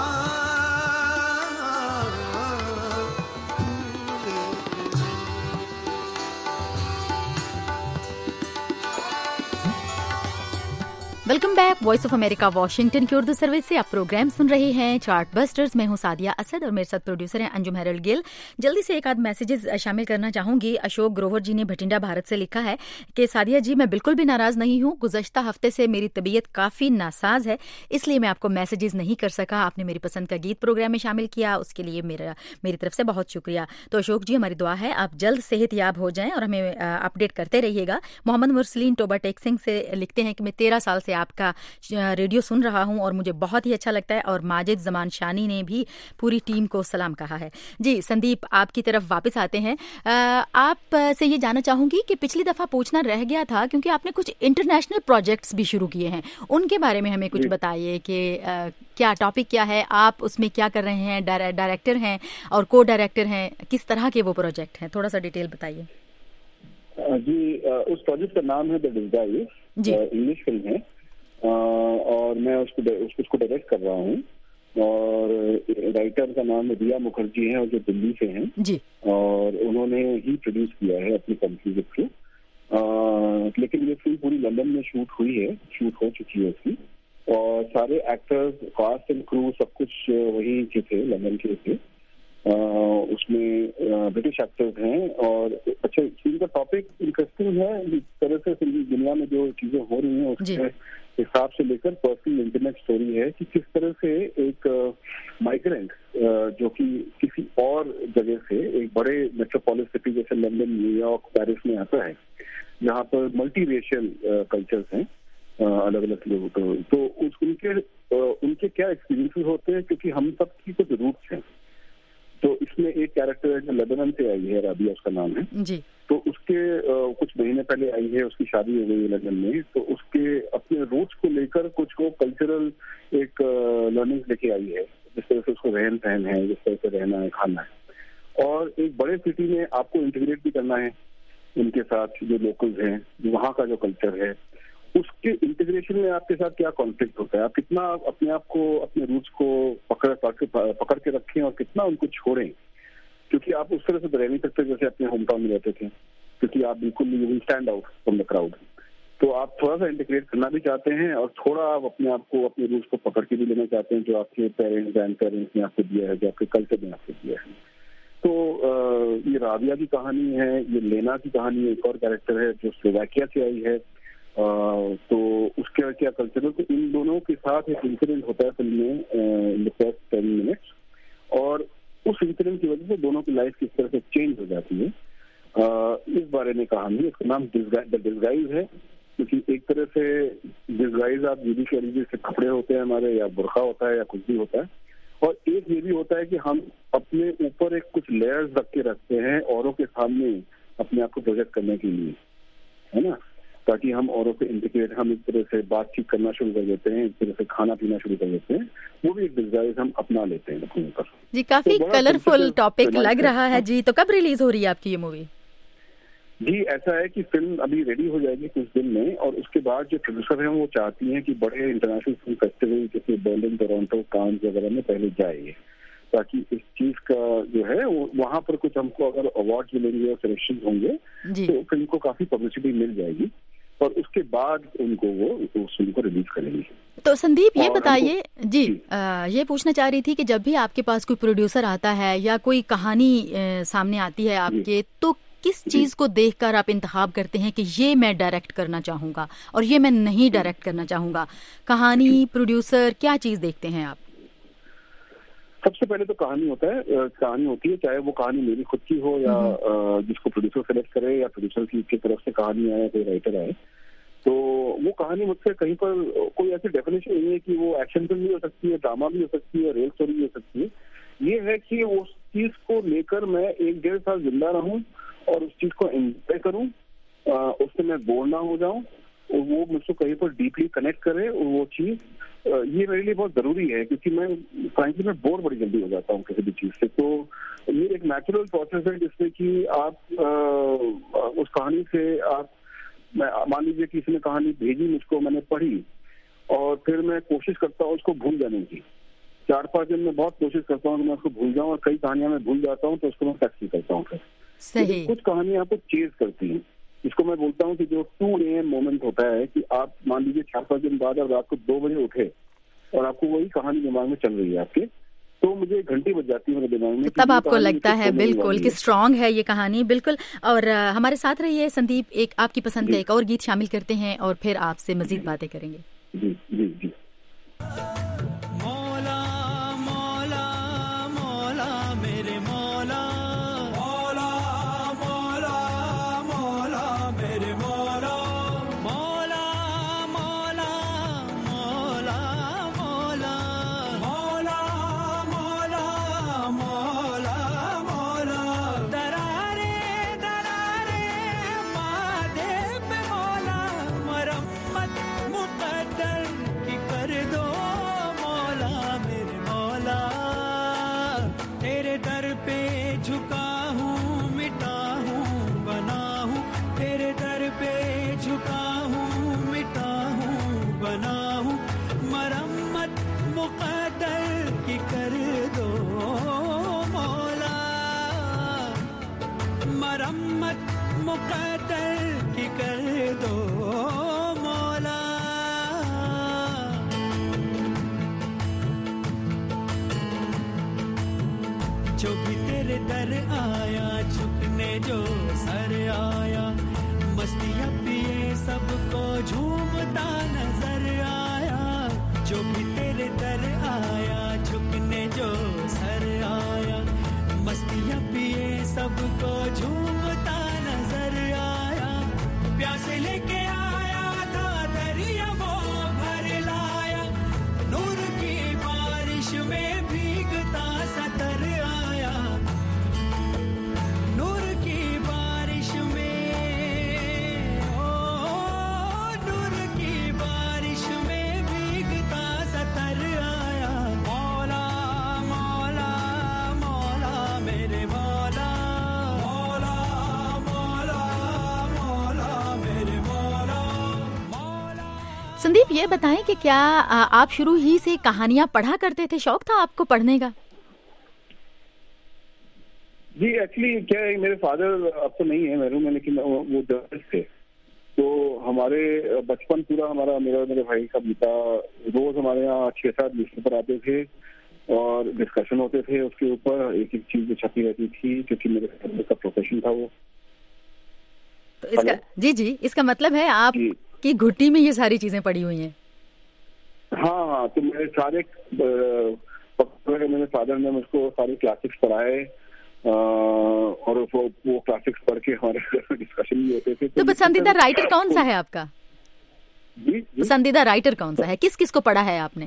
Speaker 4: welcome back voice of America Washington की उर्दू सर्विस से आप प्रोग्राम सुन रहे हैं चार्ट बस्टर्स। मैं हूं सादिया असद और मेरे साथ प्रोड्यूसर हैं अंजुम हैरल्ड गिल। जल्दी से एक आध मैसेजेस शामिल करना चाहूंगी। अशोक ग्रोवर जी ने भटिंडा भारत से लिखा है कि सादिया जी मैं बिल्कुल भी नाराज नहीं हूं, गुज़श्ता हफ्ते से मेरी तबीयत काफी नासाज है इसलिए मैं आपको मैसेजेस नहीं कर सका। आपने मेरी पसंद का गीत प्रोग्राम में शामिल किया, उसके लिए मेरा मेरी तरफ से बहुत शुक्रिया। तो अशोक जी हमारी दुआ है आप जल्द सेहतयाब हो जाएं और हमें अपडेट करते रहिएगा। मोहम्मद मुरसलीन टोबा टेक्सिंग से लिखते हैं कि मैं तेरह साल से आपका रेडियो सुन रहा हूं और मुझे बहुत ही अच्छा लगता है। और माजिद जमान शानी ने भी पूरी टीम को सलाम कहा है। जी संदीप आपकी तरफ वापस आते हैं। आप से ये जानना चाहूंगी कि पिछली दफा पूछना रह गया था क्योंकि आपने कुछ इंटरनेशनल प्रोजेक्ट्स भी शुरू किए हैं, उनके बारे में हमें कुछ बताइए कि क्या टॉपिक क्या है, आप उसमें क्या कर रहे हैं, डायरेक्टर हैं और को डायरेक्टर हैं, किस तरह के वो प्रोजेक्ट हैं, थोड़ा सा डिटेल बताइए।
Speaker 11: जी उस प्रोजेक्ट का नाम है द डिजायर, इंग्लिश फिल्म है और मैं उसको उसको डायरेक्ट कर रहा हूँ और राइटर का नाम रिया मुखर्जी है और जो दिल्ली से हैं
Speaker 4: जी, और
Speaker 11: उन्होंने ही प्रोड्यूस किया है अपनी कंपनी के थ्रू। लेकिन ये फिल्म पूरी लंदन में शूट हुई है, शूट हो चुकी है उसकी और सारे एक्टर्स कास्ट एंड क्रू सब कुछ वही के थे, लंदन के थे। Uh, उसमें ब्रिटिश uh, एक्टर्स हैं और अच्छा फिल्म का टॉपिक इंटरेस्टिंग है। जिस तरह से दुनिया में जो चीजें हो रही हैं उसके हिसाब से लेकर पर्सनल इंटरनेट स्टोरी है कि किस तरह से एक माइग्रेंट uh, uh, जो कि किसी और जगह से एक बड़े मेट्रोपोलिस सिटी जैसे लंदन, न्यूयॉर्क, पेरिस में आता है जहाँ पर मल्टी रेशियल कल्चर्स हैं, अलग अलग लोगों को, तो उस उनके uh, उनके क्या एक्सपीरियंसेस होते हैं क्योंकि हम सब की कुछ रूट्स हैं। तो इसमें एक कैरेक्टर है जो लेबनान से आई है, राबिया उसका नाम है
Speaker 4: जी।
Speaker 11: तो उसके आ, कुछ महीने पहले आई है, उसकी शादी हो गई है लंदन में, तो उसके अपने रूट्स को लेकर कुछ को कल्चरल एक लर्निंग लेके आई है, जिस तरह से उसको रहन सहन है, जिस तरह से रहना है, खाना है। और एक बड़े सिटी में आपको इंटीग्रेट भी करना है उनके साथ जो लोकल्स हैं, वहाँ का जो कल्चर है, उसके इंटीग्रेशन में आपके साथ क्या कॉन्फ्लिक्ट होता है, आप कितना अपने आप को अपने रूट्स को पकड़ पकड़ के रखें और कितना उनको छोड़ें, क्योंकि आप उस तरह से तो रह नहीं सकते जैसे अपने होम टाउन में रहते थे, क्योंकि आप बिल्कुल you will stand out from the crowd. तो आप थोड़ा सा इंटीग्रेट करना भी चाहते हैं और थोड़ा आप अपने आप को अपने रूट्स को पकड़ के भी लेना चाहते हैं जो आपके पेरेंट्स ग्रैंड पेरेंट्स ने आपको दिया है, जो आपके कल्चर ने आपको दिया है। तो ये राबिया की कहानी है, ये लेना की कहानी, एक और कैरेक्टर है जो स्लोवाकिया से आई है। Uh, तो उसके क्या कल्चरल, तो इन दोनों के साथ एक इंसिडेंट होता है फिल्म में in the first ten minutes और उस इंसिडेंट की वजह से दोनों की लाइफ किस तरह से चेंज हो जाती है। इस बारे में कहानी, इसका नाम द डिस्गाइज है, क्योंकि एक तरह से डिस्गाइज आप ये भी कह लीजिए, जैसे कपड़े होते हैं हमारे, या बुर्का होता है, या कुछ भी होता है, और एक ये भी होता है कि हम अपने ऊपर एक कुछ लेयर्स रख के रखते हैं औरों के सामने अपने आप को प्रोजेक्ट करने के लिए, है ना, ताकि हम औरों पे इंडिकेट, हम एक तरह से बातचीत करना शुरू कर देते हैं, एक तरह से खाना पीना शुरू कर देते हैं, वो भी एक डिस्गाइज हम अपना लेते हैं अपने ऊपर
Speaker 4: जी। काफी
Speaker 11: तो
Speaker 4: कलरफुल टॉपिक लग रहा है जी। तो कब रिलीज हो रही है आपकी ये मूवी?
Speaker 11: जी ऐसा है कि फिल्म अभी रेडी हो जाएगी कुछ दिन में, और उसके बाद जो प्रोड्यूसर हैं वो चाहती हैं कि बड़े इंटरनेशनल फिल्म फेस्टिवल जैसे बर्लिन, टोरंटो, कांस वगैरह में पहले जाए, ताकि इस चीज का जो है वो वहाँ पर कुछ हमको अगर अवार्ड मिलेंगे और सिलेक्शन होंगे तो फिल्म को काफी पब्लिसिटी मिल जाएगी, और उसके बाद उनको वो उस फिल्म को रिलीज करेंगे।
Speaker 4: तो संदीप ये बताइए जी, जी। आ, ये पूछना चाह रही थी कि जब भी आपके पास कोई प्रोड्यूसर आता है या कोई कहानी ए, सामने आती है आपके, तो किस चीज को देखकर आप इंतखाब करते हैं कि ये मैं डायरेक्ट करना चाहूंगा और ये मैं नहीं डायरेक्ट करना चाहूंगा? कहानी, प्रोड्यूसर, क्या चीज देखते हैं आप?
Speaker 11: सबसे पहले तो कहानी होता है, कहानी होती है, चाहे वो कहानी मेरी खुद की हो या जिसको प्रोड्यूसर सेलेक्ट करे या प्रोड्यूसर की, की तरफ से कहानी आए, कोई राइटर आए, तो वो कहानी मुझसे कहीं पर कोई ऐसी डेफिनेशन नहीं है कि वो एक्शन फिल्म भी हो सकती है, ड्रामा भी हो सकती है, रियल स्टोरी भी हो सकती है। ये है कि उस चीज को लेकर मैं एक डेढ़ साल जिंदा रहूं और उस चीज को एंजॉय करूं, उससे मैं बोर ना हो जाऊं, और वो मुझसे कहीं पर डीपली कनेक्ट करे, और वो चीज, ये मेरे लिए बहुत जरूरी है, क्योंकि मैं फ्रैंकली मैं बोर बड़ी जल्दी हो जाता हूँ किसी भी चीज से। तो ये एक नेचुरल प्रोसेस है जिससे कि आप आ, उस कहानी से आप, मान लीजिए किसी ने कहानी भेजी मुझको, मैंने पढ़ी, और फिर मैं कोशिश करता हूँ उसको भूल जाने की। चार पांच दिन में बहुत कोशिश करता हूँ कि मैं उसको भूल जाऊँ, और कई कहानियां मैं भूल जाता हूँ, तो उसको मैं टैक्सी करता हूँ। फिर
Speaker 4: सही।
Speaker 11: कुछ कहानियां आपको चेज करती हैं, जिसको मैं बोलता हूँ कि जो टू ए एम मोमेंट होता है, कि आप मान लीजिए चार पांच दिन बाद अब रात को दो बजे उठे और आपको वही कहानी दिमाग में चल रही है आपके, तो मुझे एक घंटी बज जाती है मेरे दिमाग में।
Speaker 4: तब आपको लगता है बिल्कुल कि स्ट्रांग है ये कहानी, बिल्कुल। और हमारे साथ रहिए संदीप, एक आपकी पसंद का एक और गीत शामिल करते हैं और फिर आपसे मजीद बातें करेंगे।
Speaker 11: जी जी जी।
Speaker 13: जो भी तेरे दर आया, झुकने जो सर आया, मस्तियाँ पिए सबको झूमता नजर आया। जो भी तेरे दर आया, झुकने जो सर आया, मस्तियाँ पिए सबको झूमता नजर आया। प्यासे लेके आया था दरिया वो भर लाया, नूर की बारिश में भीगता सतर आया। नूर की बारिश में, ओ नूर की बारिश में भीगता सतर आया। मौला मौला मौला मेरे मौला, मौला मौला मौला मेरे मौला।
Speaker 4: संदीप ये बताएं कि क्या आप शुरू ही से कहानियां पढ़ा करते थे? शौक था आपको पढ़ने का?
Speaker 11: जी एक्चुअली क्या है, मेरे फादर अब तो नहीं है मेरे में, लेकिन वो जर्नलिस्ट थे, तो हमारे बचपन पूरा हमारा, मेरा मेरे भाई का बीता, रोज हमारे यहाँ छह सात न्यूज़पेपर आते थे और डिस्कशन होते थे उसके ऊपर, एक एक चीज छपी रहती थी, क्योंकि मेरे फादर का प्रोफेशन था वो।
Speaker 4: तो इसका जी जी इसका मतलब है आप की घुट्टी में ये सारी चीजें पड़ी हुई हैं।
Speaker 11: हाँ हाँ, तो मेरे सारे मेरे फादर ने मुझको सारे क्लासिक्स पढ़ाए, और वो वो क्लासिक्स पढ़ के हमारे डिस्कशन भी होते थे।
Speaker 4: तो पसंदीदा राइटर कौन सा है आपका?
Speaker 11: जी,
Speaker 4: पसंदीदा राइटर कौन सा है? किस किस को पढ़ा है आपने?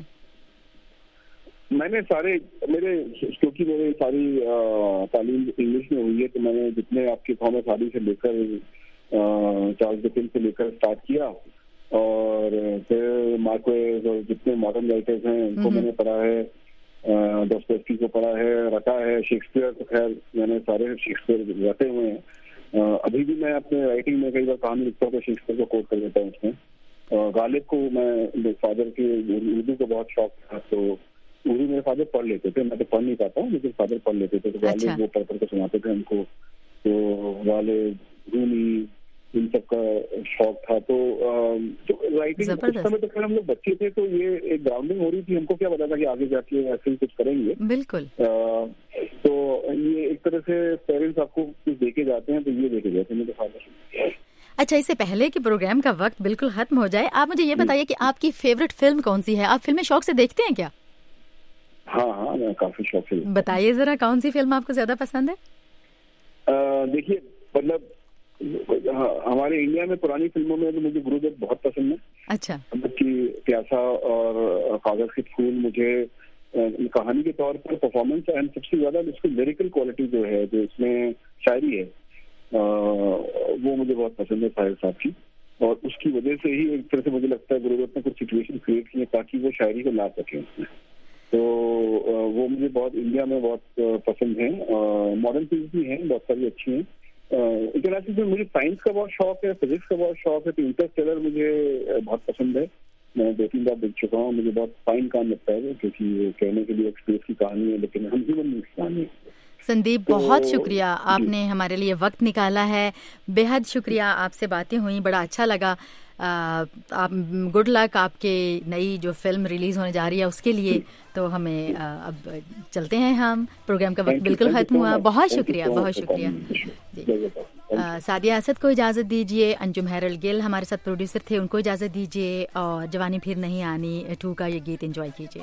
Speaker 11: मैंने सारे मेरे क्योंकि मेरी सारी तालीम इंग्लिश में हुई है, तो मैंने जितने आपके थॉमस हार्डी से लेकर चार्ल्स डिकेंस से लेकर स्टार्ट किया, और फिर मार्क्वेज और जितने मॉडर्न राइटर्स हैं उनको मैंने पढ़ा है, डॉस्टोयेव्स्की को पढ़ा है, रटा है, शेक्सपियर तो खैर मैंने सारे शेक्सपियर रटे हुए हैं। अभी भी मैं अपने राइटिंग में कई बार कहानी लिखता हूँ तो शेक्सपियर को कोट कर देता हूँ उसमें। गालिब को मैं फादर के उर्दू का बहुत शौक था, तो उर्दू मेरे फादर पढ़ लेते थे, मैं तो पढ़ नहीं पाता हूँ लेकिन फादर पढ़ लेते थे, तो गालिब वो पढ़ पढ़ के सुनाते थे हमको। तो गालिब, रूमी, इन सब का शौक था। तो, तो राइटिंग उस समय तो खैर हम लोग बच्चे थे, तो ये एक ग्राउंडिंग हो रही थी, हमको क्या पता था कि आगे जाके ऐसे ही कुछ करेंगे।
Speaker 4: बिल्कुल।
Speaker 11: तो ये एक तरह से पेरेंट्स आपको कुछ देके जाते हैं, तो ये देके जाते हैं मेरे फादर।
Speaker 4: अच्छा, इससे पहले कि प्रोग्राम का वक्त बिल्कुल खत्म हो जाए, आप मुझे ये बताइए कि आपकी फेवरेट फिल्म कौन सी है? आप फिल्में शौक से देखते हैं क्या?
Speaker 11: हाँ हाँ, मैं काफी शौक से।
Speaker 4: बताइए जरा, कौन सी फिल्म आपको ज्यादा पसंद है?
Speaker 11: देखिए, मतलब हमारे इंडिया में पुरानी फिल्मों में तो मुझे गुरुदेव बहुत पसंद है।
Speaker 4: अच्छा।
Speaker 11: कि प्यासा और कागज के फूल मुझे कहानी के तौर पर परफॉर्मेंस एंड सबसे ज्यादा इसकी लिरिकल क्वालिटी जो है, जो इसमें शायरी है, वो मुझे बहुत पसंद है साहिर साहब की, और उसकी वजह से ही एक तरह से मुझे लगता है गुरुदेव ने कुछ सिचुएशन क्रिएट की है ताकि वो शायरी को ला सके उसमें। तो वो मुझे बहुत इंडिया में बहुत पसंद है। मॉडर्न फिल्म भी हैं, बहुत सारी अच्छी हैं। इंटरनेशनल में मुझे साइंस का बहुत शौक है, फिजिक्स का बहुत शौक है, तो इंटरस्टेलर मुझे बहुत पसंद है। मैं दो तीन बार देख चुका हूँ, मुझे बहुत फाइन काम लगता है, क्योंकि कहने के लिए एक स्पेस की कहानी है लेकिन हम ह्यूमन बीइंग्स की कहानी है।
Speaker 4: संदीप, बहुत शुक्रिया, आपने हमारे लिए वक्त निकाला है, बेहद शुक्रिया। आपसे बातें हुई, बड़ा अच्छा लगा। आ, आप गुड लक आपके नई जो फिल्म रिलीज होने जा रही है उसके लिए। तो हमें आ, अब चलते हैं हम, प्रोग्राम का वक्त बिल्कुल खत्म हुआ। बहुत शुक्रिया, बहुत शुक्रिया जी। आ, सादिया असद को इजाजत दीजिए, अंजुम हैरल्ड गिल हमारे साथ प्रोड्यूसर थे, उनको इजाजत दीजिए, और जवानी फिर नहीं आनी टू का ये गीत एंजॉय कीजिए।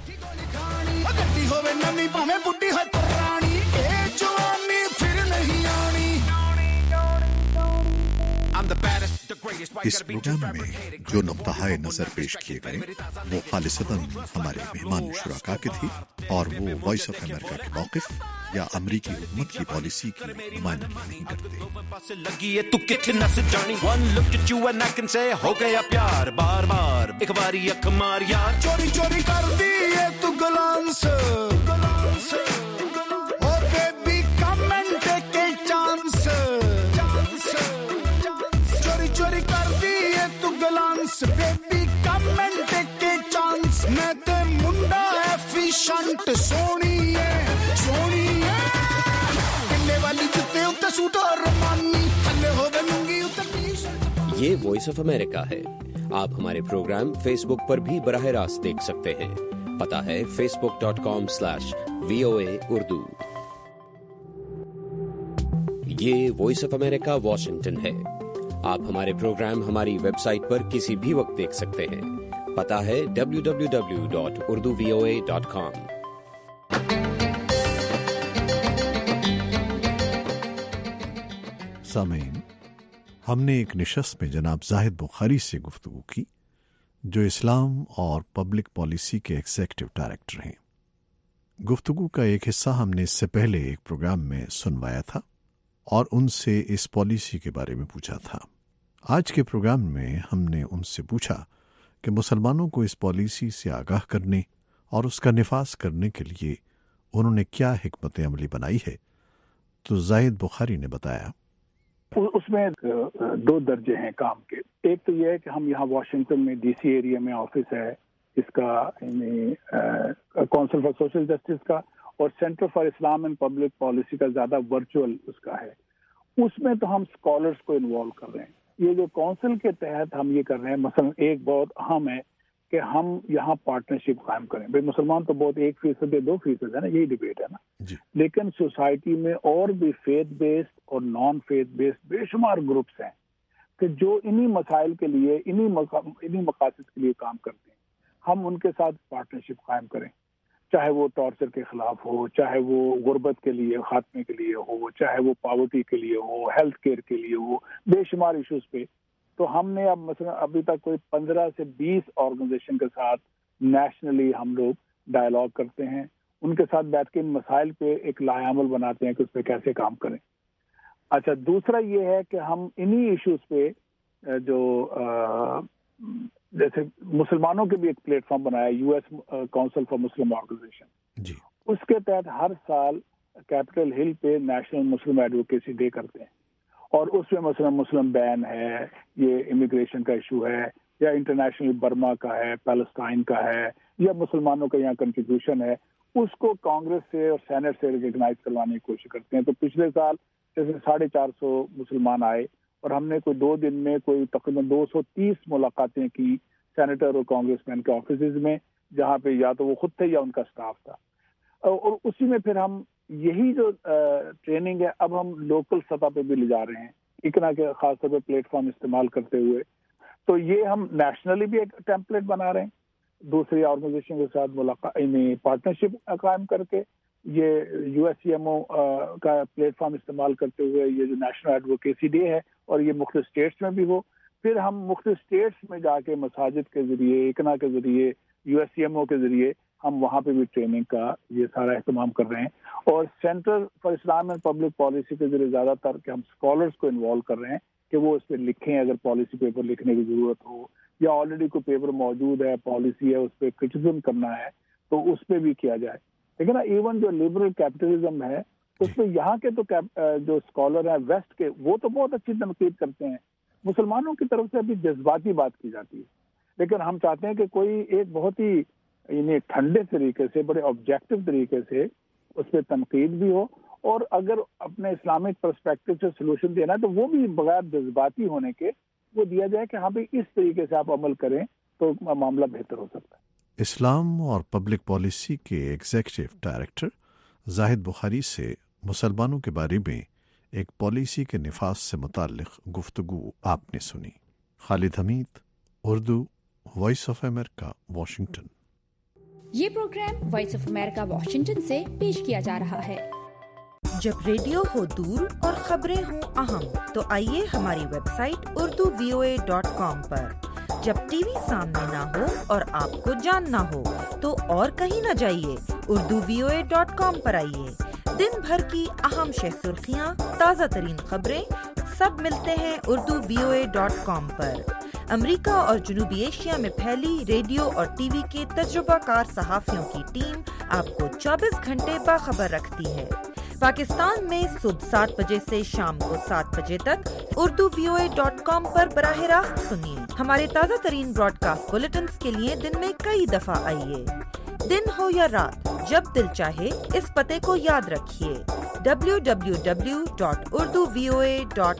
Speaker 14: इस प्रोग्राम में जो नुक्ता-ए नजर पेश किए गए वो खालिसतन हमारे मेहमान शुराका के थे, और वो वॉइस ऑफ अमेरिका के मौक़िफ़ या अमरीकी हुकूमत की पॉलिसी की नुमाइंदगी नहीं करते।
Speaker 15: लगी है तू किथे नस जानी, one look at you and I can say हो गया प्यार बार बार, एक बारी अख मार यार, चोरी चोरी कर दी ये तू glance, oh baby come and take a chance, चोरी चोरी कर दी ये तू glance, baby come and take a chance, मैं ते मुंडा एफिशिएंट सोनी है सोनी है, किले वाली जुत्ते उत्ते सूट और रमानी, थल्ले हो गए लुंगी उत्ते टी-शर्ट।
Speaker 16: ये वॉइस ऑफ अमेरिका है। आप हमारे प्रोग्राम फेसबुक पर भी बराह रास्त देख सकते हैं। पता है Facebook dot com slash V O A Urdu. ये वॉइस ऑफ अमेरिका वॉशिंगटन है। आप हमारे प्रोग्राम हमारी वेबसाइट पर किसी भी वक्त देख सकते हैं। पता है W W W dot Urdu V O A dot com.
Speaker 14: सामीन, हमने एक निशस्त में जनाब जाहिद बुखारी से गुफ्तगू की, जो इस्लाम और पब्लिक पॉलिसी के एग्जीक्यूटिव डायरेक्टर हैं। गुफ्तगू का एक हिस्सा हमने इससे पहले एक प्रोग्राम में सुनवाया था और उनसे इस पॉलिसी के बारे में पूछा था। आज के प्रोग्राम में हमने उनसे पूछा कि मुसलमानों को इस पॉलिसी से आगाह करने और उसका निफाज करने के लिए उन्होंने क्या हिकमत अमली बनाई है। तो जाहिद बुखारी ने बताया,
Speaker 17: उसमें दो दर्जे हैं काम के। एक तो यह है कि हम यहाँ वाशिंगटन में डीसी एरिया में ऑफिस है इसका, काउंसिल फॉर सोशल जस्टिस का, और सेंटर फॉर इस्लाम एंड पब्लिक पॉलिसी का ज्यादा वर्चुअल उसका है। उसमें तो हम स्कॉलर्स को इन्वॉल्व कर रहे हैं। ये जो काउंसिल के तहत हम ये कर रहे हैं, मसलन एक बहुत अहम है कि हम यहाँ पार्टनरशिप कायम करें। भाई मुसलमान तो बहुत एक फीसद या दो फीसद है ना, यही डिबेट है ना, लेकिन सोसाइटी में और भी फेथ बेस्ड और नॉन फेथ बेस्ड बेशुमार ग्रुप्स हैं कि जो इन्हीं मसाइल के लिए, इन्हीं मका, इन्हीं मकासद के लिए काम करते हैं। हम उनके साथ पार्टनरशिप कायम करें। चाहे वो टॉर्चर के खिलाफ हो, चाहे वो गुर्बत के लिए खात्मे के लिए हो, चाहे वो पावर्टी के लिए हो, हेल्थ केयर के लिए हो, बेशुमार इश्यूज पे। तो हमने अब मसलन अभी तक कोई पंद्रह से बीस ऑर्गेनाइजेशन के साथ नेशनली हम लोग डायलॉग करते हैं, उनके साथ बैठ के इन मसाइल पे एक लायामल बनाते हैं कि उस पर कैसे काम करें। अच्छा, दूसरा ये है कि हम इन्हीं इश्यूज पे जो आ, जैसे मुसलमानों के भी एक प्लेटफॉर्म बनाया, US council for Muslim organisation, उसके तहत हर साल कैपिटल हिल पे नेशनल मुस्लिम एडवोकेसी डे करते हैं और उसमें मसलन मुस्लिम बैन है, ये इमिग्रेशन का इशू है, या इंटरनेशनल बर्मा का है, पैलेस्टाइन का है, या मुसलमानों का यहाँ कंट्रीब्यूशन है, उसको कांग्रेस से और सेनेट से रिकग्नाइज करवाने की कोशिश करते हैं। तो पिछले साल जैसे साढ़े चार सौ मुसलमान आए और हमने कोई दो दिन में कोई तकरीबन दो सौ तीस मुलाकातें की सेनेटर और कांग्रेसमैन के ऑफिस में, जहाँ पे या तो वो खुद थे या उनका स्टाफ था। और उसी में फिर हम यही जो ट्रेनिंग है अब हम लोकल सतह पे भी ले जा रहे हैं, इकना के खासतौर पर प्लेटफॉर्म इस्तेमाल करते हुए। तो ये हम नेशनली भी एक टेम्पलेट बना रहे हैं, दूसरी ऑर्गेनाइजेशन के साथ मुलाकात इन्हें पार्टनरशिप कायम करके, ये यूएससीएमओ का प्लेटफॉर्म इस्तेमाल करते हुए ये जो नेशनल एडवोकेसी डे है और ये मुख्तलिफ स्टेट्स में भी हो। फिर हम मुख्तलिफ स्टेट्स में जाके मसाजिद के जरिए, इकना के जरिए, यूएससीएमओ के जरिए हम वहाँ पे भी ट्रेनिंग का ये सारा एहतमाम कर रहे हैं। और सेंटर फॉर इस्लाम एंड पब्लिक पॉलिसी के जरिए ज़्यादातर कि हम स्कॉलर्स को इन्वॉल्व कर रहे हैं कि वो इस पर लिखें, अगर पॉलिसी पेपर लिखने की ज़रूरत हो, या ऑलरेडी कोई पेपर मौजूद है, पॉलिसी है, उस पर क्रिटिसिज्म करना है तो उस पर भी किया जाए। लेकिन ना इवन जो लिबरल कैपिटलिज्म है उसमें यहाँ के तो जो स्कॉलर हैं वेस्ट के, वो तो बहुत अच्छी तनकीद करते हैं। मुसलमानों की तरफ से अभी जज्बाती बात की जाती है, लेकिन हम चाहते हैं कि कोई एक बहुत ही इन्हें ठंडे तरीके से, बड़े ऑब्जेक्टिव तरीके से उस पर तनकीद भी हो, और अगर अपने इस्लामिक पर्सपेक्टिव से सोल्यूशन देना है तो वो भी बगैर जज्बाती होने के वो दिया जाए कि हाँ भाई इस तरीके से आप अमल करें तो मामला बेहतर हो सकता है।
Speaker 14: इस्लाम और पब्लिक पॉलिसी के एग्जीक्यूटिव डायरेक्टर जाहिद बुखारी से मुसलमानों के बारे में एक पॉलिसी के निफाज से मुताल्लिक गुफ्तगू आपने सुनी। Khalid Hameed, Urdu, voice of America, Washington.
Speaker 18: ये programme voice of America Washington से पेश किया जा रहा है।
Speaker 19: जब रेडियो हो दूर और खबरें हो अहम, तो आइए हमारी website Urdu V O A dot com पर। जब टीवी सामने ना हो और आपको जानना हो तो और कहीं न जाइए, Urdu V O A dot com पर आइए। दिन भर की अहम शह सुर्खियाँ, ताज़ा तरीन खबरें सब मिलते हैं Urdu V O A dot com पर। अमेरिका और जनूबी एशिया में फैली रेडियो और टीवी के तजुर्बाकार सहाफियों की टीम आपको चौबीस घंटे बाखबर रखती है। पाकिस्तान में सुबह सात बजे से शाम को सात बजे तक Urdu V O A dot com पर बराह रास्त सुनिए। हमारे ताज़ा तरीन ब्रॉडकास्ट बुलेटिन के लिए दिन में कई दफा आइए। दिन हो या रात, जब दिल चाहे इस पते को याद रखिए, W W W dot Urdu V O A dot